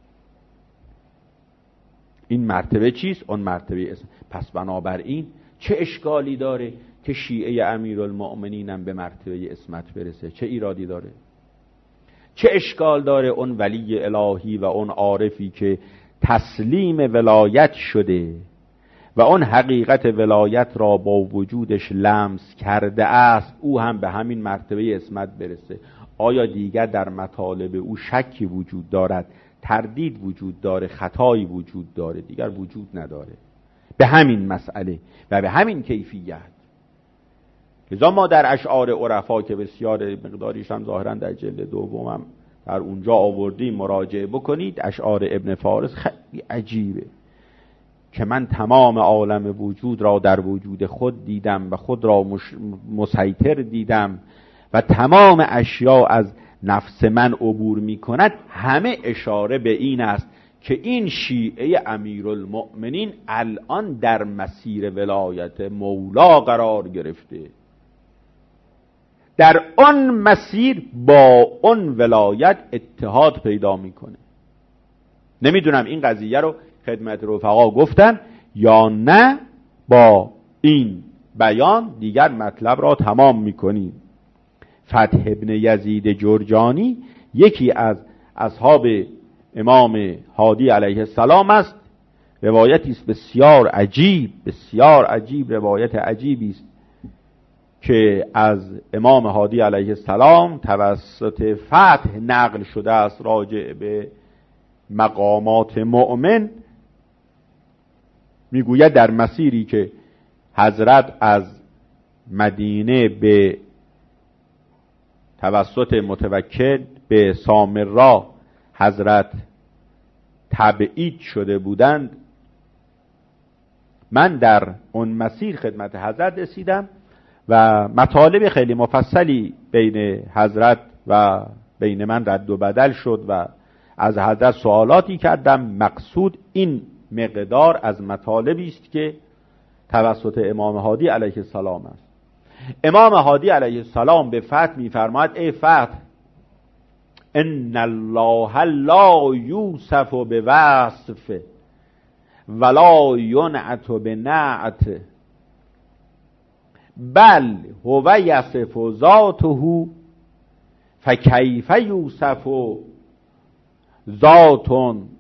این مرتبه چیست؟ اون مرتبه اسم. پس بنابراین چه اشکالی داره که شیعه امیرالمؤمنین هم به مرتبه عصمت برسه؟ چه ایرادی داره؟ چه اشکال داره اون ولی الهی و اون عارفی که تسلیم ولایت شده و اون حقیقت ولایت را با وجودش لمس کرده است، او هم به همین مرتبه عصمت برسه؟ آیا دیگر در مطالب او شکی وجود دارد، تردید وجود داره، خطایی وجود داره؟ دیگر وجود نداره به همین مسئله و به همین کیفیت. لذا ما در اشعار عرفا که بسیار مقداریش هم ظاهرا در جلد دومم در اونجا آوردیم مراجعه بکنید، اشعار ابن فارس خیلی عجیبه که من تمام عالم وجود را در وجود خود دیدم و خود را مسیطر دیدم و تمام اشیاء از نفس من عبور می کند. همه اشاره به این است که این شیعه امیرالمؤمنین الان در مسیر ولایت مولا قرار گرفته، در آن مسیر با اون ولایت اتحاد پیدا میکنه. نمیدونم این قضیه رو خدمت رفقا گفتن یا نه، با این بیان دیگر مطلب را تمام میکنیم. فتح ابن یزید جرجانی یکی از اصحاب امام هادی علیه السلام است. روایتی است بسیار عجیب، بسیار عجیب، روایت عجیبی است که از امام هادی علیه السلام توسط فتح نقل شده است راجع به مقامات مؤمن. میگوید در مسیری که حضرت از مدینه به توسط متوکل به سامرا حضرت تبعید شده بودند، من در اون مسیر خدمت حضرت رسیدم و مطالب خیلی مفصلی بین حضرت و بین من رد و بدل شد و از حضرت سوالاتی کردم. مقصود این مقدار از مطالبی است که توسط امام هادی علیه السلام است. امام هادی علیه السلام به فتح می‌فرماید: ای فتح، ان الله لا یوصف بوصف ولا ینعت بنعت بل هو یصف ذاته فکیف یوصف ذات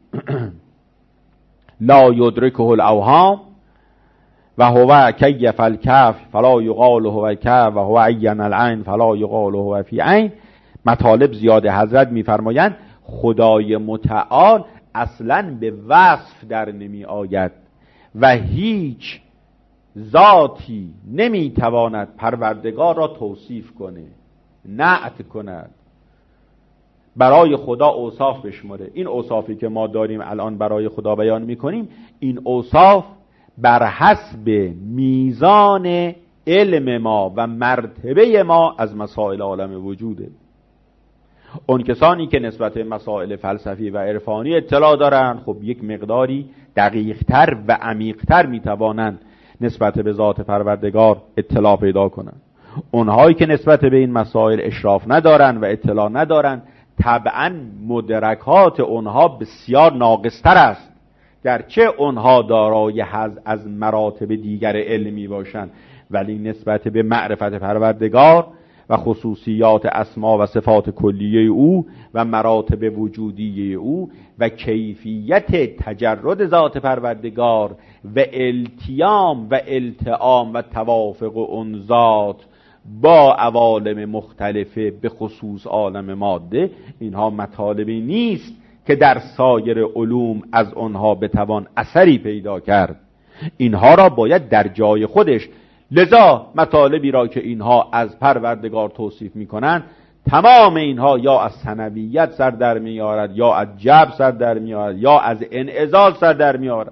لا یدرکه الاوهام و هو کیف الکف فلا یقال هو کف و هو عین العین فلا یقال هو فی عین. مطالب زیاده. حضرت میفرمایند خدای متعال اصلا به وصف در نمی آید و هیچ ذاتی نمیتواند پروردگار را توصیف کنه، نعت کند، برای خدا اوصاف بشماره. این اوصافی که ما داریم الان برای خدا بیان میکنیم، این اوصاف بر حسب میزان علم ما و مرتبه ما از مسائل عالم وجوده. اون کسانی که نسبت به مسائل فلسفی و عرفانی اطلاع دارن، خب یک مقداری دقیق‌تر و عمیق‌تر میتوانند نسبت به ذات پروردگار اطلاع پیدا کنند. اونهایی که نسبت به این مسائل اشراف ندارن و اطلاع ندارن، طبعاً مدرکات اونها بسیار ناقص‌تر است، گرچه اونها دارای حظ از مراتب دیگر علمی باشند، ولی نسبت به معرفت پروردگار و خصوصیات اسما و صفات کلیه او و مراتب وجودی او و کیفیت تجرد ذات پروردگار و التیام و التئام و توافق اون ذات با عوالم مختلفه به خصوص عالم ماده، اینها مطالبی نیست که در سایر علوم از آنها بتوان اثری پیدا کرد. اینها را باید در جای خودش. لذا مطالبی را که اینها از پروردگار توصیف میکنن، تمام اینها یا از ثنویت سر در میارد، یا از جبر سر در میارد، یا از انعزال سر در میارد.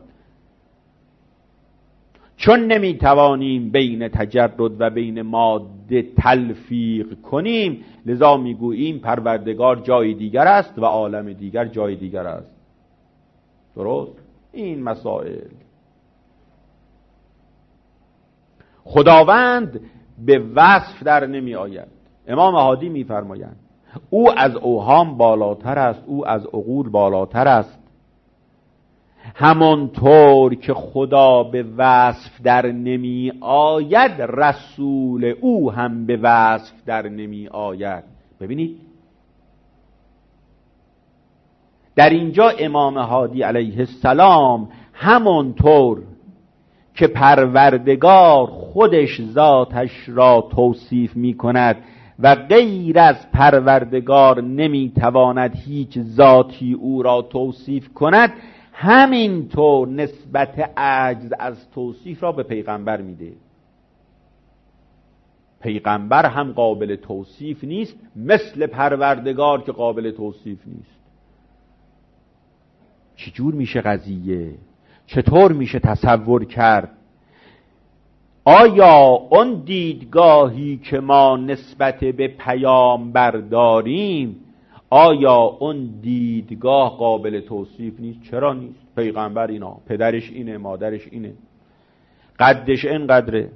چون نمیتوانیم بین تجرد و بین ماده تلفیق کنیم، لذا میگوییم پروردگار جای دیگر است و عالم دیگر جای دیگر است. درست؟ این مسائل خداوند به وصف در نمی آید. امام هادی میفرمایند او از اوهام بالاتر است، او از عقول بالاتر است. همانطور که خدا به وصف در نمی آید، رسول او هم به وصف در نمی آید. ببینید در اینجا امام هادی علیه السلام همونطور که پروردگار خودش ذاتش را توصیف می کند و غیر از پروردگار نمی تواند هیچ ذاتی او را توصیف کند، همینطور نسبت عجز از توصیف را به پیغمبر میده. پیغمبر هم قابل توصیف نیست مثل پروردگار که قابل توصیف نیست. چجور میشه قضیه؟ چطور میشه تصور کرد؟ آیا اون دیدگاهی که ما نسبت به پیامبر داریم، آیا اون دیدگاه قابل توصیف نیست؟ چرا نیست؟ پیغمبر اینا، پدرش اینه، مادرش اینه، قدش اینقدره،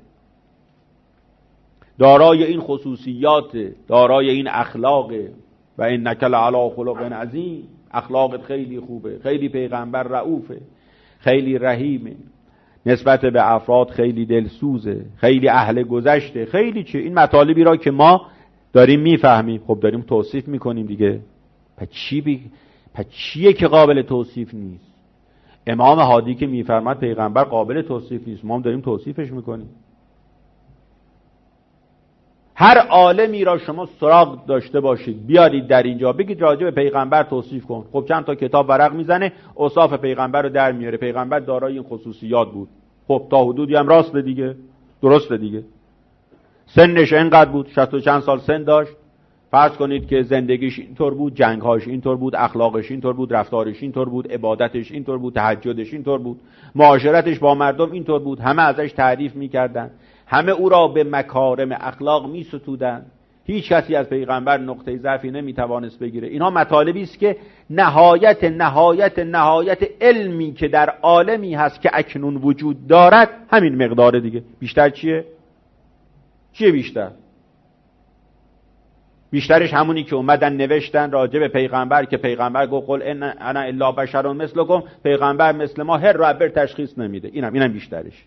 دارای این خصوصیات، دارای این اخلاق، و انک لعلی خلق عظیم، اخلاقت خیلی خوبه، خیلی پیغمبر رؤوفه، خیلی رحیمه، نسبت به افراد خیلی دلسوزه، خیلی اهل گذشته، خیلی چه. این مطالبی را که ما داریم میفهمیم، خب داریم توصیف میکنیم دیگه. پس چیه که قابل توصیف نیست؟ امام هادی که میفرماد پیغمبر قابل توصیف نیست، ما هم داریم توصیفش میکنیم. هر عالمی را شما سراغ داشته باشید بیارید در اینجا بگید راجع به پیغمبر توصیف کن، خب چند تا کتاب ورق میزنه اوصاف پیغمبر رو در میاره. پیغمبر دارای این خصوصیات بود، خب تا حدودی هم راسته دیگه، درسته دیگه. سنش اینقدر بود، 60 و چند سال سن داشت. فرض کنید که زندگیش اینطور بود، جنگهاش اینطور بود، اخلاقش اینطور بود، رفتارش اینطور بود، عبادتش اینطور بود، تهجدش اینطور بود، معاشرتش با مردم اینطور بود، همه ازش تعریف میکردن، همه او را به مکارم اخلاق میستودن، هیچ کسی از پیغمبر نقطه ضعفی نمیتوانست بگیره. اینها مطالبی است که نهایت نهایت نهایت علمی که در عالمی هست که اکنون وجود دارد همین مقداره دیگه. بیشتر چیه بیشتر؟ بیشترش همونی که اومدن نوشتن راجع به پیغمبر که پیغمبر گفت قل انا الا بشر مثلکم، پیغمبر مثل ما هر ربر تشخیص نمیده. اینم بیشترش.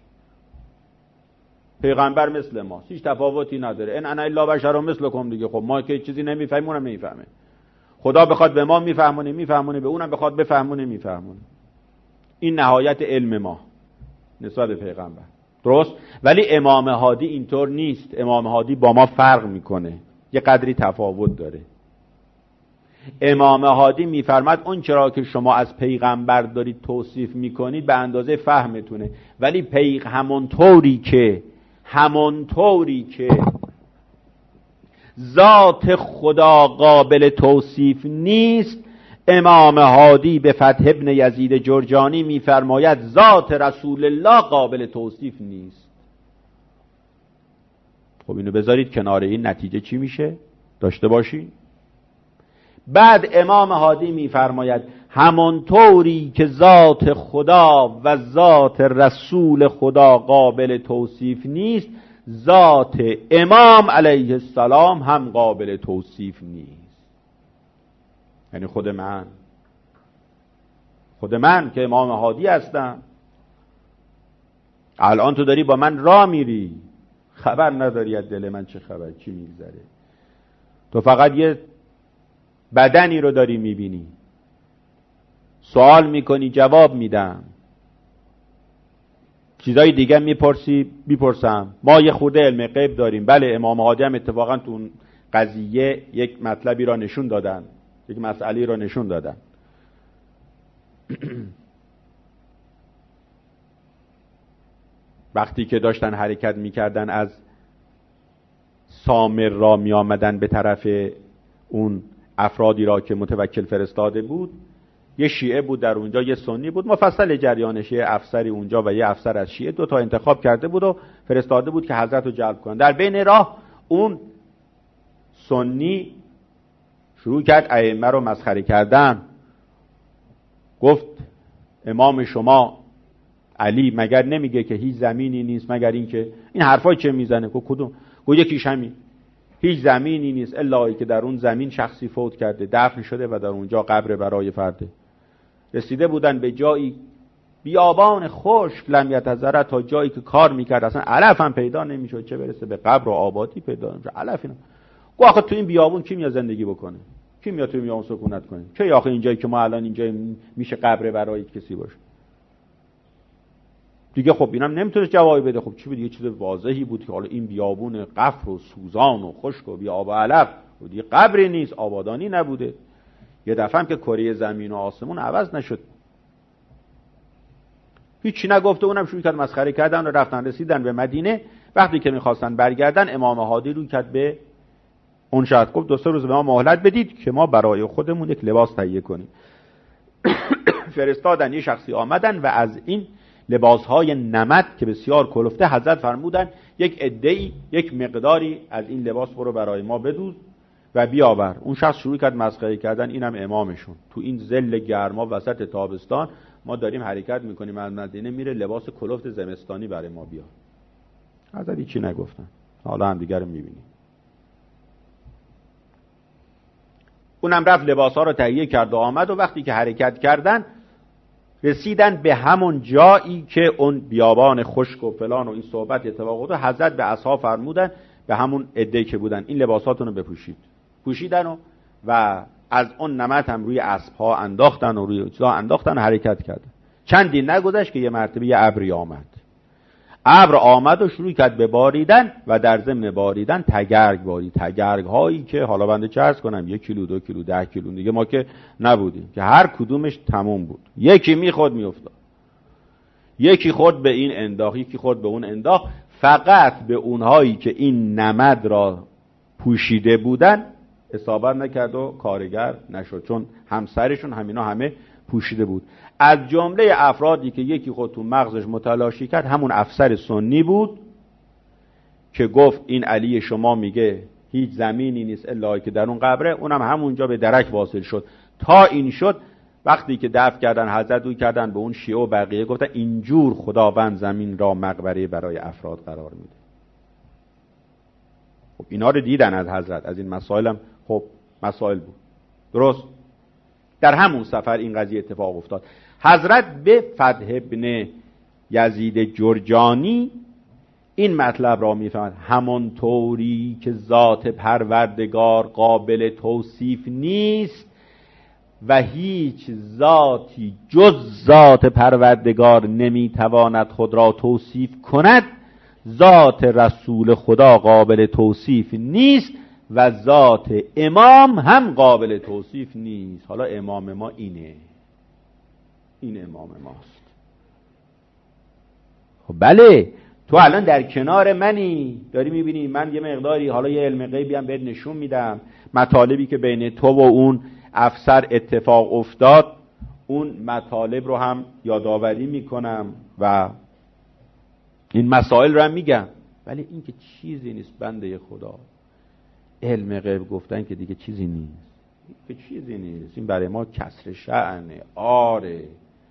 پیغمبر مثل ما، هیچ تفاوتی نداره، ان انا الا بشر مثلکم دیگه. خب ما که چیزی نمیفهمیم اونم نمیفهمه. خدا بخواد به ما میفهمونه، به اونم بخواد بفهمونه میفهمونه. این نهایت علم ما نسبت به پیغمبر، درست؟ ولی امام هادی اینطور نیست. امام هادی با ما فرق میکنه، یه قدری تفاوت داره. امام هادی میفرماد اون چرا که شما از پیغمبر دارید توصیف میکنید به اندازه فهمتونه، ولی همونطوری که ذات خدا قابل توصیف نیست، امام هادی به فتح ابن یزید جرجانی میفرماید ذات رسول الله قابل توصیف نیست. خب اینو بذارید کنار، این نتیجه چی میشه؟ داشته باشی. بعد امام هادی میفرماید همونطوری که ذات خدا و ذات رسول خدا قابل توصیف نیست، ذات امام علیه السلام هم قابل توصیف نیست. یعنی خود من که امام هادی هستم، الان تو داری با من راه میری، خبر نداری از دل من چه خبر، چی میگذره. تو فقط یه بدنی رو داری میبینی، سوال میکنی جواب میدم، چیزای دیگه میپرسم. ما یه خورده علم غیب داریم. بله امام هادی هم اتفاقا تو اون قضیه یک مطلبی را نشون دادن، یک مسئله را نشون دادن. وقتی که داشتن حرکت میکردن از سامر را میآمدن به طرف اون افرادی را که متوکل فرستاده بود، یه شیعه بود در اونجا، یه سنی بود. مفصل جریانش، یه افسری اونجا و یه افسر از شیعه، 2 تا انتخاب کرده بود و فرستاده بود که حضرت رو جلب کنن. در بین راه اون سنی شروع کرد ائمه رو مسخره کردن. گفت امام شما علی مگر نمیگه که هیچ زمینی نیست مگر این که این حرفای چه میزنه؟ کدوم؟ گفت یکیش همین، هیچ زمینی نیست الا که در اون زمین شخصی فوت کرده، دفن شده و در اونجا قبر برای فرده. رسیده بودن به جایی بیابان خشک لم یتذرع، تا جایی که کار میکرد اصلا علف هم پیدا نمیشد، چه برسه به قبر و آبادی پیدا نمیشد علف. اینا گفت آخه تو این بیابون کی میاد زندگی بکنه؟ کی میاد توی میام سکونت کنه؟ چه آخه اینجایی که ما الان اینجا میشه قبر برای کسی باشه؟ دیگه خب اینم نمیتونه جوابی بده. خب چی بود؟ یه چیز واضحی بود که حالا این بیابون قفر و سوزان و خشک و بی آب و علف و دیگه قبری نیست، آبادانی نبوده. یه دفعه هم که کره زمین و آسمون عوض نشد. هیچی نگفته، اونم شروع کرد مسخره کردن و رفتن رسیدن به مدینه. وقتی که میخواستن برگردن امام هادی رو کرد به اون شاید گفت 2-3 روز به ما مهلت بدید که ما برای خودمون یک لباس تهیه کنیم. فرستادن، یه شخصی آمدن و از این لباسهای نمد که بسیار کلفته حضرت فرمودن یک عده‌ای یک مقداری از این لباس برو برای ما بدوز و بیاور. اون شخص شروع کرد مسخره کردن، اینم امامشون. تو این ذل گرما وسط تابستان ما داریم حرکت میکنیم از مدینه، میره لباس کلفت زمستانی برای ما بیار. حضرت هیچی نگفتن. حالا هم دیگه رو میبینیم. اونم رفت لباسها رو تهیه کرد و آمد و وقتی که حرکت کردن رسیدن به همون جایی که اون بیابان خشک و فلان و این صحبت اتفاق افتاد. حضرت به اصحاب فرمودن به همون عده‌ای که بودن این لباساتون رو بپوشید. پوشیدن و از اون نمد هم روی اسب‌ها انداختن و روی چیزا انداختن و حرکت کردن. چندی نگذشت که یه مرتبه یه ابری آمد. ابر آمد و شروع کرد به باریدن و در ضمن باریدن تگرگ بارید. تگرگ هایی که حالا بنده چه عرض کنم 1 کیلو 2 کیلو 10 کیلو دیگه ما که نبودیم که هر کدومش تموم بود. یکی میخورد میافتاد، یکی خورد به این انداخت، یکی خورد به اون انداخت. فقط به اونهایی که این نمد را پوشیده بودن اصابت نکرد و کارگر نشد، چون همسرشون همینا همه پوشیده بود. از جمله افرادی که یکی خود تو مغزش متلاشی کرد همون افسر سنی بود که گفت این علی شما میگه هیچ زمینی نیست الا که در اون قبره. اونم همونجا به درک واصل شد. تا این شد وقتی که دفن کردن حضرت رو کردن به اون شیعه و بقیه گفتن اینجور خداوند زمین را مقبره برای افراد قرار میده. خب اینا رو دیدن از حضرت. از این مسائل هم خب مسائل بود. درست در همون سفر این قضیه اتفاق افتاد. حضرت به فتح ابن یزید جرجانی این مطلب را میفهمد همانطوری که ذات پروردگار قابل توصیف نیست و هیچ ذاتی جز ذات پروردگار نمیتواند خود را توصیف کند، ذات رسول خدا قابل توصیف نیست و ذات امام هم قابل توصیف نیست. حالا امام ما اینه، این امام ماست. خب بله تو الان در کنار منی، داری میبینی من یه مقداری حالا یه علم غیبی هم بهت نشون میدم، مطالبی که بین تو و اون افسر اتفاق افتاد اون مطالب رو هم یادآوری میکنم و این مسائل رو هم میگم. ولی این که چیزی نیست بنده خدا. علم غیب گفتن که دیگه چیزی نیست، که چیزی نیست. این برای ما کسر شأنه. آره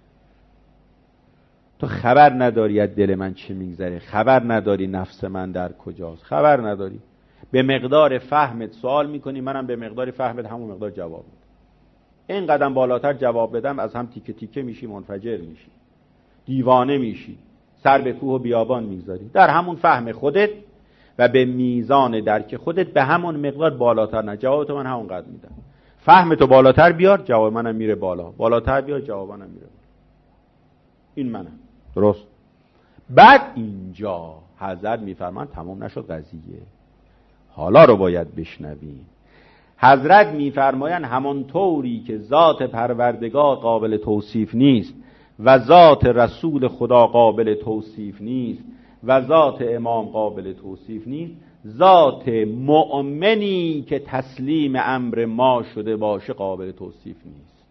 تو خبر نداری از دل من چه میگذره، خبر نداری نفس من در کجاست، خبر نداری. به مقدار فهمت سوال میکنی، منم به مقدار فهمت همون مقدار جواب میدم. این قدم بالاتر جواب بدم از هم تیکه تیکه میشی، منفجر میشی، دیوانه میشی، سر به کوه و بیابان میگذاری. در همون فهم خودت و به میزان درک خودت به همون مقدار بالاتر نه. جواب تو من همون قدر میدم. فهم تو بالاتر بیار، جواب منم میره بالا. بالاتر بیار، جواب منم میره بالا. این منم. درست؟ بعد اینجا حضرت میفرمان تمام نشد قضیه، حالا رو باید بشنویم. حضرت میفرمایند همانطوری که ذات پروردگار قابل توصیف نیست و ذات رسول خدا قابل توصیف نیست و ذات امام قابل توصیف نیست، ذات مؤمنی که تسلیم امر ما شده باشه قابل توصیف نیست.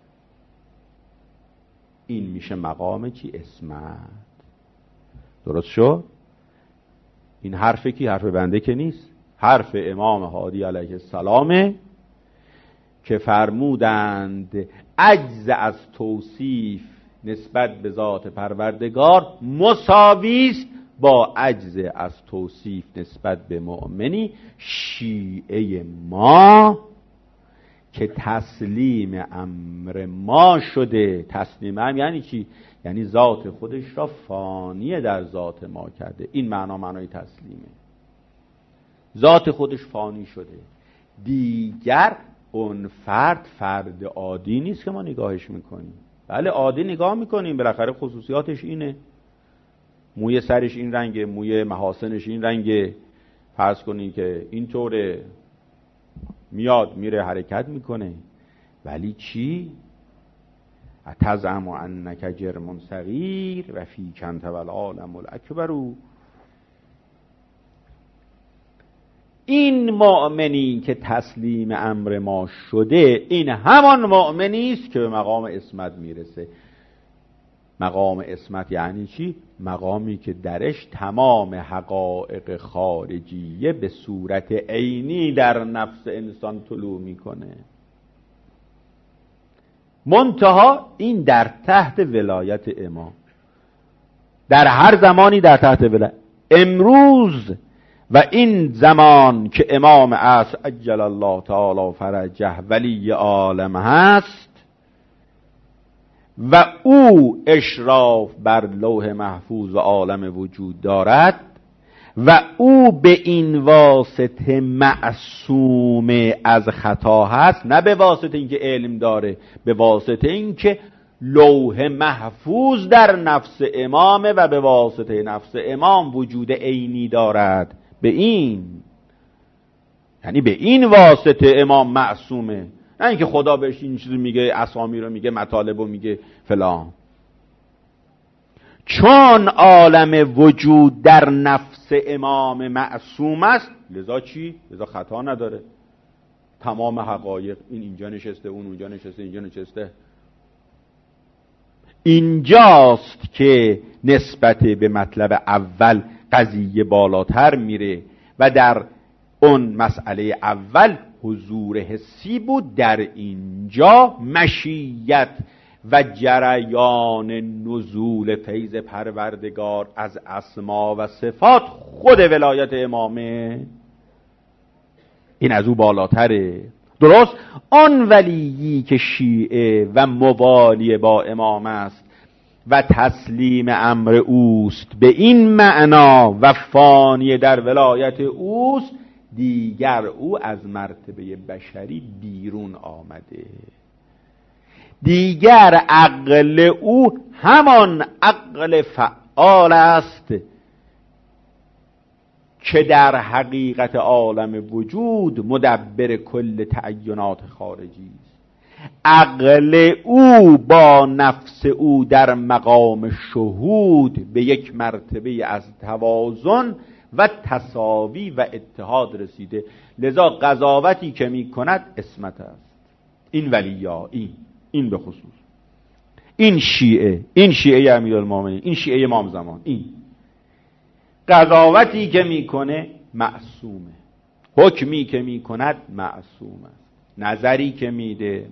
این میشه مقام چی؟ اسمت. درست شد؟ این حرف کی؟ حرف بنده که نیست، حرف امام هادی علیه السلامه که فرمودند عجز از توصیف نسبت به ذات پروردگار مساوی است با عجز از توصیف نسبت به مؤمنی. شیعه ما که تسلیم امر ما شده. تسلیم امر یعنی چی؟ یعنی ذات خودش را فانی در ذات ما کرده. این معنای تسلیمه. ذات خودش فانی شده، دیگر اون فرد عادی نیست که ما نگاهش میکنیم. بله عادی نگاه میکنیم، بالاخره خصوصیاتش اینه، موی سرش این رنگه، موی محاسنش این رنگه، فرض کنی که اینطوره، میاد میره حرکت میکنه. ولی چی؟ اتزعم انک جرم صغیر و فیک انت والعالم الاکبر. این مؤمنی که تسلیم امر ما شده، این همان مؤمنی است که به مقام عصمت میرسه. مقام عصمت یعنی چی؟ مقامی که درش تمام حقایق خارجیه به صورت عینی در نفس انسان طلوع میکنه. منتها این در تحت ولایت امام، در هر زمانی در تحت ولایت. امروز و این زمان که امام عصر عجل الله تعالی فرجه ولی عالم هست و او اشراف بر لوح محفوظ و عالم وجود دارد و او به این واسطه معصوم از خطا هست، نه به واسطه اینکه علم داره، به واسطه اینکه لوح محفوظ در نفس امامه و به واسطه نفس امام وجود عینی دارد. به این یعنی به این واسطه امام معصومه، نه اینکه خدا بهش این چیزی میگه، اسامی رو میگه، مطالب رو میگه فلان. چون عالم وجود در نفس امام معصوم است، لذا چی؟ لذا خطا نداره. تمام حقایق، این اینجا نشسته، اون اونجا نشسته، اینجا نشسته. اینجاست که نسبت به مطلب اول قضیه بالاتر میره و در اون مسئله اول حضور حسی بود، در اینجا مشیت و جریان نزول فیض پروردگار از اسما و صفات خود ولایت امامه. این از او بالاتره. درست آن ولیی که شیعه و موالی با امام است و تسلیم امر اوست به این معنا و فانی در ولایت اوست، دیگر او از مرتبه بشری بیرون آمده. دیگر عقل او همان عقل فعال است که در حقیقت عالم وجود مدبر کل تعینات خارجی است. عقل او با نفس او در مقام شهود به یک مرتبه از توازن و تساوی و اتحاد رسیده. لذا قضاوتی که می کند عصمت است. این ولیا، این به خصوص این شیعه امیرالمومنین، این شیعه امام زمان، این قضاوتی که میکنه معصومه، حکمی که میکند معصومه، نظری که میده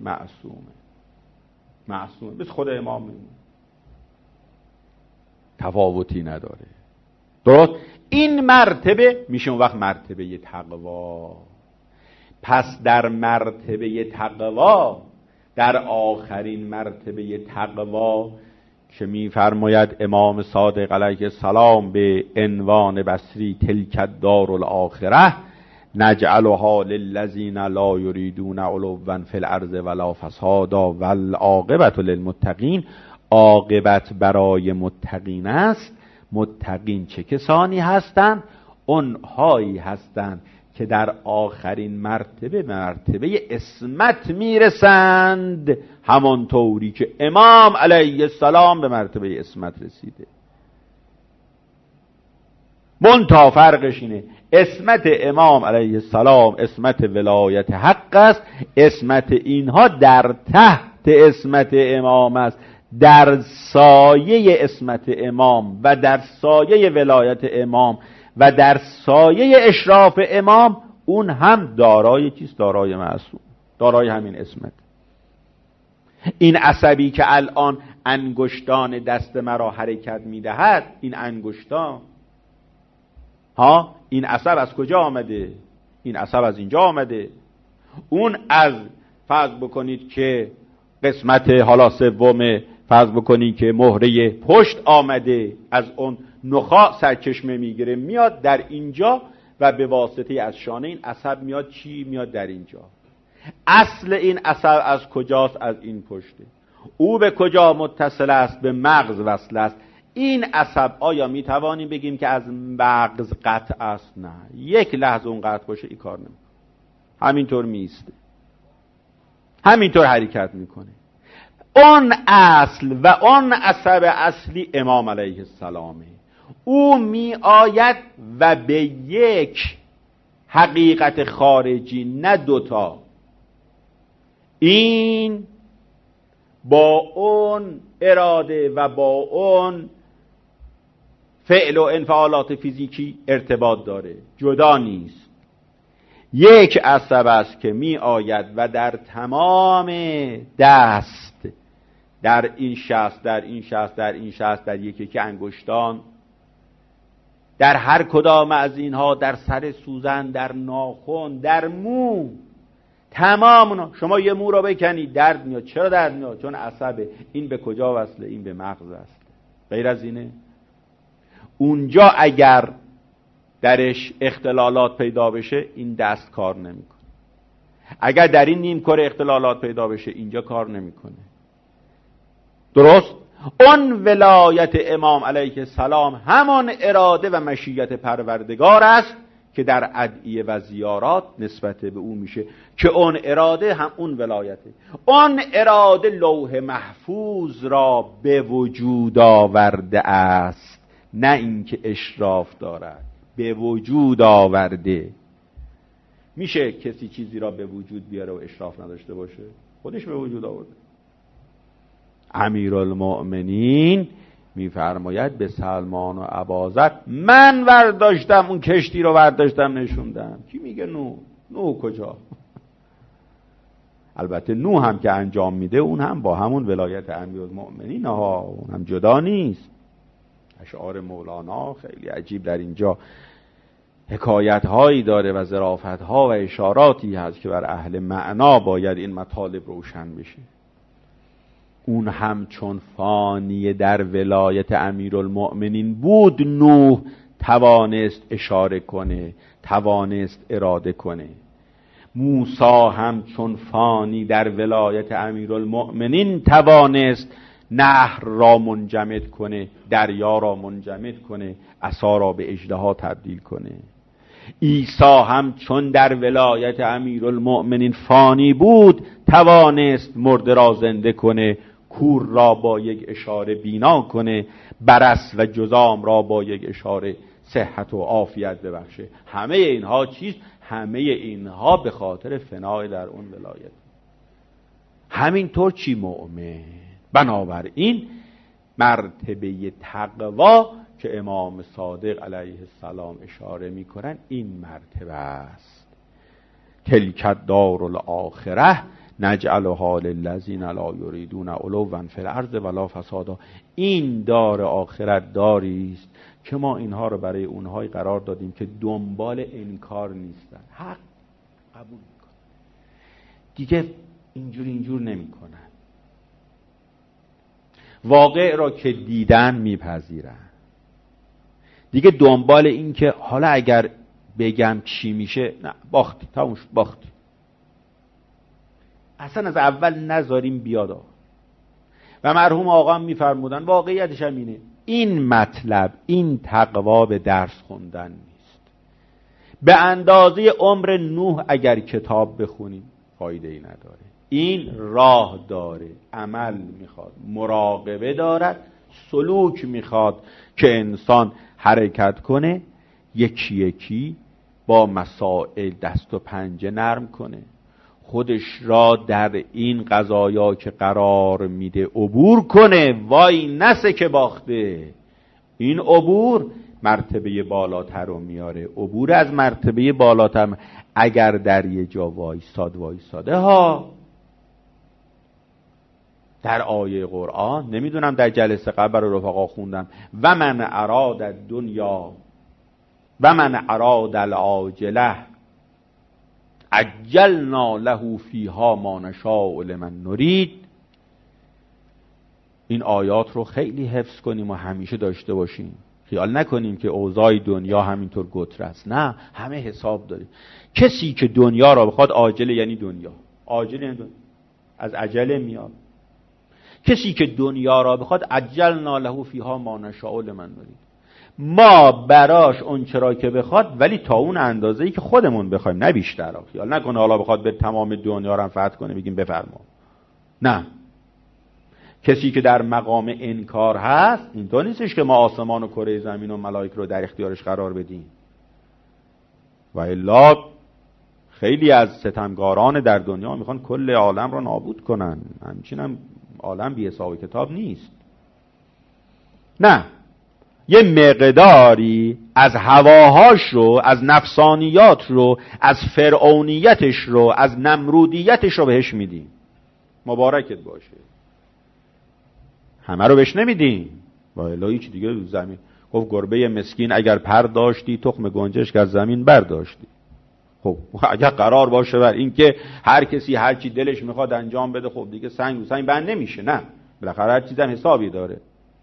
معصومه بس خود امام میمونه، تفاوتی نداره. درست این مرتبه میشه اون وقت مرتبه تقوا. پس در مرتبه تقوا، در آخرین مرتبه تقوا که می‌فرماید امام صادق علیه السلام به عنوان بصری تلک الدار الاخره نجعلها للذین لا یریدون علوا فی الارض ولا فسادا والعاقبة للمتقین، عاقبت برای متقین است. متقین چه کسانی هستند؟ اونهایی هستند که در آخرین مرتبه عصمت میرسند، همانطوری که امام علیه السلام به مرتبه عصمت رسیده. منتها فرقش اینه، عصمت امام علیه السلام عصمت ولایت حق است، عصمت اینها در تحت عصمت امام است، در سایه عصمت امام و در سایه ولایت امام و در سایه اشراف امام اون هم دارای چیست؟ دارای معصوم، دارای همین عصمت. این عصبی که الان انگشتان دست مرا حرکت میدهد، این انگشتان این عصب از کجا آمده؟ این عصب از اینجا آمده. اون از فرض بکنید که قسمت حالا سوم، فرض بکنید که مهره پشت آمده، از اون نخاع سرچشمه میگیره میاد در اینجا و به واسطه از شانه این عصب میاد چی؟ میاد در اینجا. اصل این عصب از کجاست؟ از این پشته. او به کجا متصل است؟ به مغز وصل است. این عصب آیا می توانیم بگیم که از مغز قطع است؟ نه، یک لحظه اون قطع باشه این کار نمیکنه، همینطور میسته، همینطور حرکت میکنه. اون اصل و اون عصب اصلی امام علیه السلامه. او می آید و به یک حقیقت خارجی، نه دوتا، این با اون اراده و با اون فعل و انفعالات فیزیکی ارتباط داره، جدا نیست. یک عصب است که می آید و در تمام دست، در این شست، در این شست، در این شست، در یکی انگشتان، در هر کدام از اینها، در سر سوزن، در ناخن، در مو، تمام اونا. شما یه مو رو بکنید درد میاد. چرا درد میاد؟ چون عصبه. این به کجا وصله؟ این به مغز وصله. غیر از اینه؟ اونجا اگر درش اختلالات پیدا بشه این دست کار نمیکنه. اگر در این نیمکره اختلالات پیدا بشه اینجا کار نمیکنه. درست؟ اون ولایت امام علیه السلام همان اراده و مشیت پروردگار است که در ادعیه و زیارات نسبت به او میشه، که اون اراده هم اون ولایته. اون اراده لوح محفوظ را به وجود آورده است، نه اینکه اشراف دارد، به وجود آورده. میشه کسی چیزی را به وجود بیاره و اشراف نداشته باشه؟ خودش به وجود آورده. امیرالمؤمنین میفرماید به سلمان و اباذر من ورداشتم اون کشتی رو، ورداشتم نشوندم. کی میگه نوح کجا؟ البته نوح هم که انجام میده اون هم با همون ولایت امیرالمؤمنین ها، اون هم جدا نیست. اشعار مولانا خیلی عجیب در اینجا حکایت هایی داره و ظرافت ها و اشاراتی هست که بر اهل معنا باید این مطالب روشن بشه. اون هم چون فانی در ولایت امیرالمؤمنین بود، نوح توانست اشاره کنه، توانست اراده کنه. موسی هم چون فانی در ولایت امیرالمؤمنین توانست نهر را منجمد کنه، دریا را منجمد کنه، عصا را به اژدها تبدیل کنه. عیسی هم چون در ولایت امیرالمؤمنین فانی بود توانست مرده را زنده کنه، کور را با یک اشاره بینا کنه، برص و جذام را با یک اشاره صحت و عافیت ببخشه. همه اینها چیز؟ همه اینها به خاطر فنای در اون ولایت. همینطور چی مؤمن؟ بنابراین مرتبه تقوا که امام صادق علیه السلام اشاره میکنن این مرتبه است. تلک الدار الاخره نجعلها للذین لا یریدون علوا فی الارض ولا فسادا. این دار آخرت داری است که ما اینها رو برای اونهایی قرار دادیم که دنبال انکار نیستن، حق قبول میکنن، دیگه اینجور نمیکنن، واقع را که دیدن میپذیرن، دیگه دنبال این که حالا اگر بگم چی میشه، نه باختی، تموم شد، باختی، اصلا از اول نذاریم بیاد. و مرحوم آقا هم میفرمودن واقعیتش هم اینه، این مطلب، این تقوا به درس خوندن نیست. به اندازه عمر نوح اگر کتاب بخونیم فایده ای نداره. این راه داره، عمل میخواد، مراقبه دارد، سلوک میخواد که انسان حرکت کنه، یکی یکی با مسائل دست و پنجه نرم کنه، خودش را در این قضایا که قرار میده عبور کنه، وای نسه که باخته. این عبور مرتبه بالاتر رو میاره. عبور از مرتبه بالاتر اگر در یه جا وایساده ها. در آیه قرآن نمیدونم در جلسه قبل رفقا خوندم و من اراد الدنیا و من اراد العاجله عجلنا له فیها ما نشاء لمن نرید. این آیات رو خیلی حفظ کنیم و همیشه داشته باشیم. خیال نکنیم که اوضاع دنیا همینطور گتر است، نه، همه حساب داریم. کسی که دنیا را بخواد عاجله یعنی دنیا، عاجل از عجله میاد. کسی که دنیا را بخواد عجلنا له فیها ما نشاء لمن نرید، ما براش اون چرا که بخواد، ولی تا اون اندازه‌ای که خودمون بخوایم، نه بیشتر. خیال نکنه حالا بخواد به تمام دنیا رو فتح کنه بگیم بفرما. نه، کسی که در مقام انکار هست اینطور نیستش که ما آسمان و کره زمین و ملائکه رو در اختیارش قرار بدیم. و الا خیلی از ستمگاران در دنیا میخوان کل عالم رو نابود کنن. همچین هم عالم بی حساب کتاب نیست. نه، یه مقداری از هواهاش رو، از نفسانیات رو، از فرعونیتش رو، از نمرودیتش رو بهش میدیم. مبارکت باشه. همه رو بهش نمیدیم. با الهی چی دیگه زمین گفت گربه مسکین اگر پر داشتی تخم گنجشک از زمین برداشتی. خب اگر قرار باشه بر این که هر کسی هر چی دلش میخواد انجام بده، خب دیگه سنگ رو سنگ بند نمیشه. نه، بالاخره هر چیزم حسابی داره.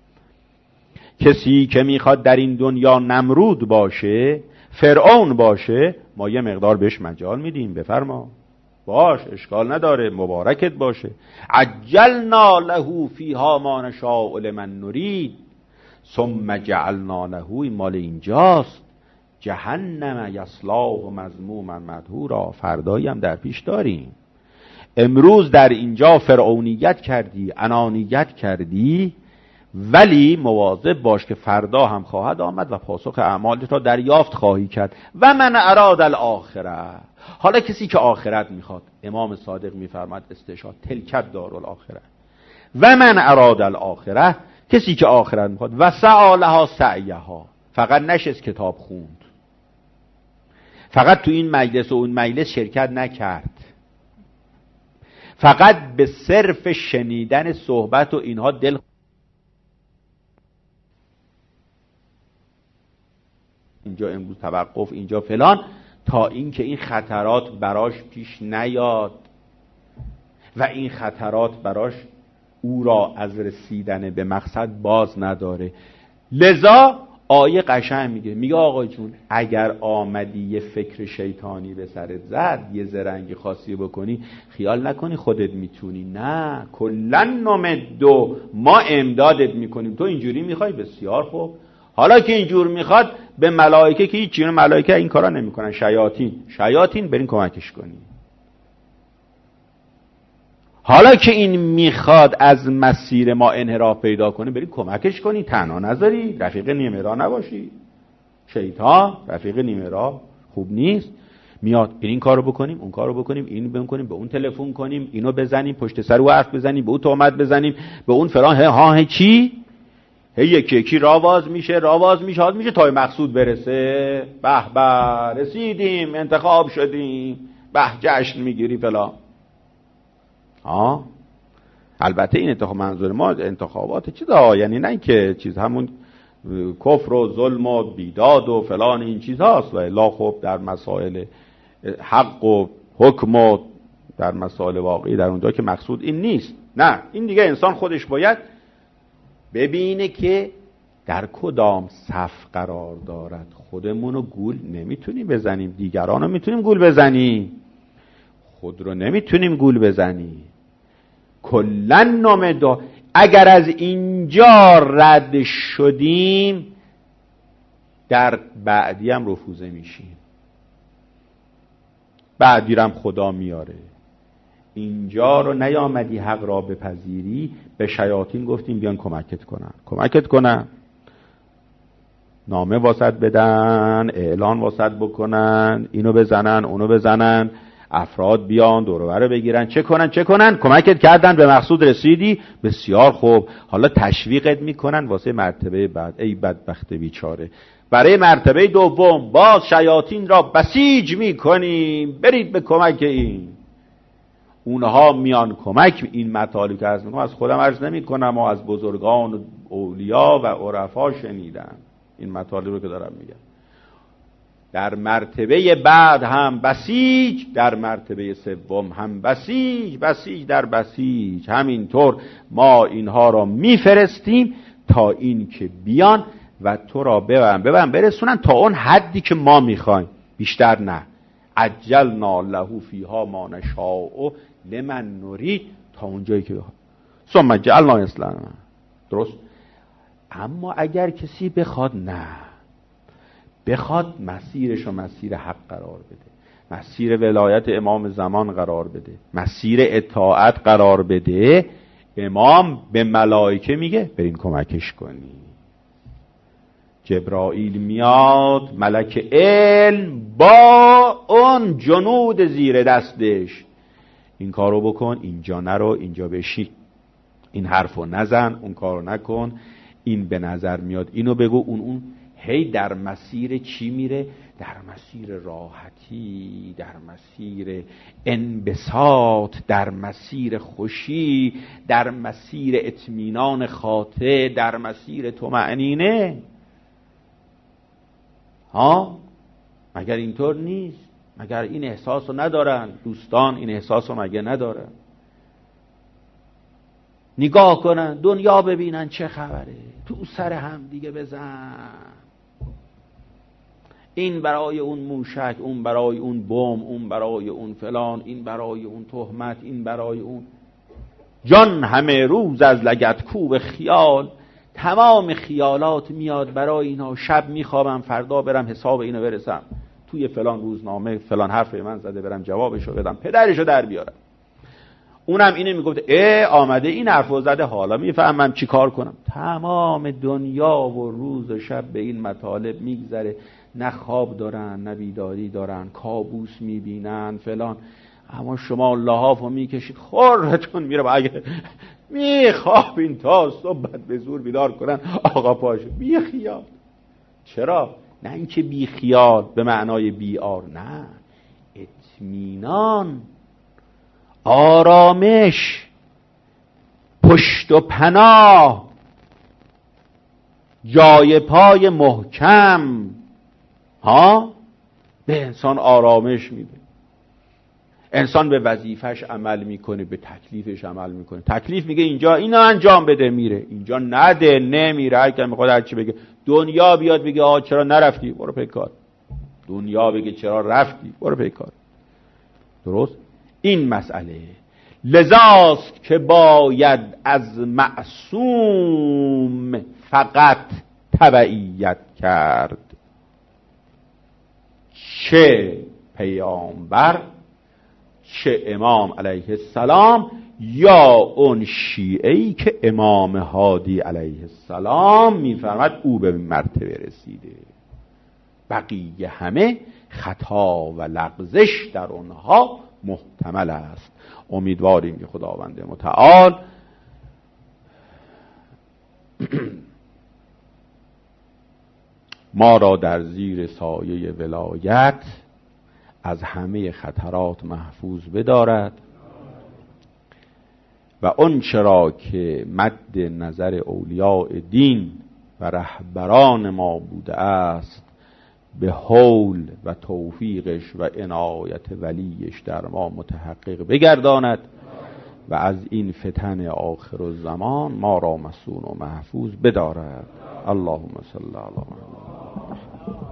کسی که میخواد در این دنیا نمرود باشه، فرعون باشه، ما یه مقدار بهش مجال میدیم. بفرما، باش، اشکال نداره، مبارکت باشه. عجلنا له فیها ما نشاء لمن نرید ثم جعلنا له، این مال اینجاست، جهنم یصلاه مذموما مدحورا، فردایی هم در پیش داریم. امروز در اینجا فرعونیت کردی، انانیت کردی، ولی مواظب باش که فردا هم خواهد آمد و پاسخ اعمالت را دریافت خواهی کرد. و من اراد الاخره، حالا کسی که آخرت میخواد، امام صادق میفرماد استشهاد تلکت دارالآخره. و من اراد الاخره، کسی که آخرت میخواد، و سعی لها سعیها، فقط نشست کتاب خوند، فقط تو این مجلس و اون مجلس شرکت نکرد، فقط به صرف شنیدن صحبت و اینها دل اینجا امروز توقف، اینجا فلان، تا اینکه این خطرات براش پیش نیاد و این خطرات براش او را از رسیدن به مقصد باز نداره. لذا آیه قشنگ میگه آقا جون اگر آمدی یه فکر شیطانی به سرت زد، یه زرنگی خاصی بکنی، خیال نکنی خودت میتونی. نه، کلن نمدو، ما امدادت میکنیم. تو اینجوری میخوای، بسیار خوب. حالا که اینجور میخواد، به ملائکه که هیچ چیز، ملائکه این کارا نمیکنن، شیاطین برین کمکش کنین. حالا که این میخواد از مسیر ما انحراف پیدا کنه، برین کمکش کنین، تنها نذاری، رفیق نیمه راه نباشی. شیطان رفیق نیمه راه خوب نیست. میاد این کارو بکنیم، اون کارو بکنیم، اینو بکنیم، به اون تلفن کنیم، اینو بزنیم، پشت سر او حرف بزنیم، به اون تهمت بزنیم، به اون فلان، چی یکی یکی راواز میشه تا مقصود برسه. به به رسیدیم، انتخاب شدیم، به جشن میگیری فلان. البته این انتخاب منظور ما انتخابات چیزا، یعنی نه که چیز همون کفر و ظلم و بیداد و فلان این چیز هاست. و الا خب در مسائل حق و حکم و در مسائل واقعی در اونجا که مقصود این نیست. نه، این دیگه انسان خودش باید ببینه که در کدام صف قرار دارد. خودمونو گول نمیتونیم بزنیم، دیگرانو میتونیم گول بزنیم، خود رو نمیتونیم گول بزنیم. کلن نمدو، اگر از اینجا رد شدیم در بعدی هم رفوزه میشیم، بعدی هم خدا میاره. اینجا رو نیامدی حق را بپذیری، به شیاطین گفتیم بیان کمکت کنن، نامه واسط بدن، اعلان واسط بکنن، اینو بزنن اونو بزنن، افراد بیان دور و بر بگیرن، چه کنن، کمکت کردن، به مقصود رسیدی، بسیار خوب. حالا تشویقت میکنن واسه مرتبه بعد، ای بدبخت بیچاره. برای مرتبه دوم باز شیاطین را بسیج میکنیم، برید به کمک این. اونها میان کمک. این مطالبی که عرض میکنم از خودم عرض نمیکنم و از بزرگان و اولیا و عرفا شنیدم این مطالب رو که دارم میگم. در مرتبه بعد هم بسیج، در مرتبه سوم هم بسیج در بسیج. همینطور ما اینها را میفرستیم تا این که بیان و تو را ببرن برسونن تا اون حدی که ما میخوایم، بیشتر نه. عجلنا له فیها ما نشاء لمن نرید، تا اونجایی که بخواد. ثم جعلنا اصلا درست. اما اگر کسی بخواد، نه، بخواد مسیرش رو مسیر حق قرار بده، مسیر ولایت امام زمان قرار بده، مسیر اطاعت قرار بده، امام به ملائکه میگه برین کمکش کنی. جبرائیل میاد، ملک علم با اون جنود زیر دستش، این کارو بکن، اینجا نرو، اینجا بشی، این حرفو نزن، اون کارو نکن، این به نظر میاد اینو بگو، اون هی در مسیر چی میره؟ در مسیر راحتی، در مسیر انبساط، در مسیر خوشی، در مسیر اطمینان خاطر، در مسیر طمأنینه. ها مگر اینطور نیست؟ مگر این احساس رو ندارن دوستان؟ این احساس رو مگر ندارن؟ نگاه کنن دنیا ببینن چه خبره، تو سر هم دیگه بزن، این برای اون موشک، اون برای اون بم، اون برای اون فلان، این برای اون تهمت، این برای اون. جان همه روز از لگد کوب خیال، تمام خیالات میاد برای اینا. شب میخوابم فردا برم حساب اینو برسم، توی فلان روزنامه فلان حرف من زده برم جوابشو بدم، پدرشو در بیارم. اونم اینه میگفت آمده این حرفو زده، حالا میفهمم چی کار کنم. تمام دنیا و روز و شب به این مطالب میگذره، نه خواب دارن نه بیداری دارن، کابوس میبینن فلان. اما شما لحافو میکشید خورتون میره، اگه میخوابین تا صبح به زور بیدار کنن آقا پاشو، بی خیال. چرا؟ نه اینکه بی خیال به معنای بیار، نه، اطمینان، آرامش، پشت و پناه، جای پای محکم به انسان آرامش میده. انسان به وظیفش عمل میکنه، به تکلیفش عمل میکنه. تکلیف میگه اینجا اینو انجام بده، میره. اینجا نده، نمیره. هر کی میخواد هر چی بگه. دنیا بیاد بگه آ چرا نرفتی، برو پی کار. دنیا بگه چرا رفتی، برو پی کار. درست؟ این مسئله لذاست که باید از معصوم فقط تبعیت کرد، چه پیامبر، چه امام علیه السلام، یا اون شیعه‌ای که امام هادی علیه السلام میفرماد او به مرتبه رسیده. بقیه همه خطا و لغزش در اونها محتمل است. امیدواریم که خداوند متعال ما را در زیر سایه ولایت از همه خطرات محفوظ بدارد و اون چرا که مد نظر اولیاء دین و رهبران ما بوده است به حول و توفیقش و عنایت ولیش در ما متحقق بگرداند و از این فتن آخر الزمان ما را مسون و محفوظ بدارد. اللهم صل علی محمد.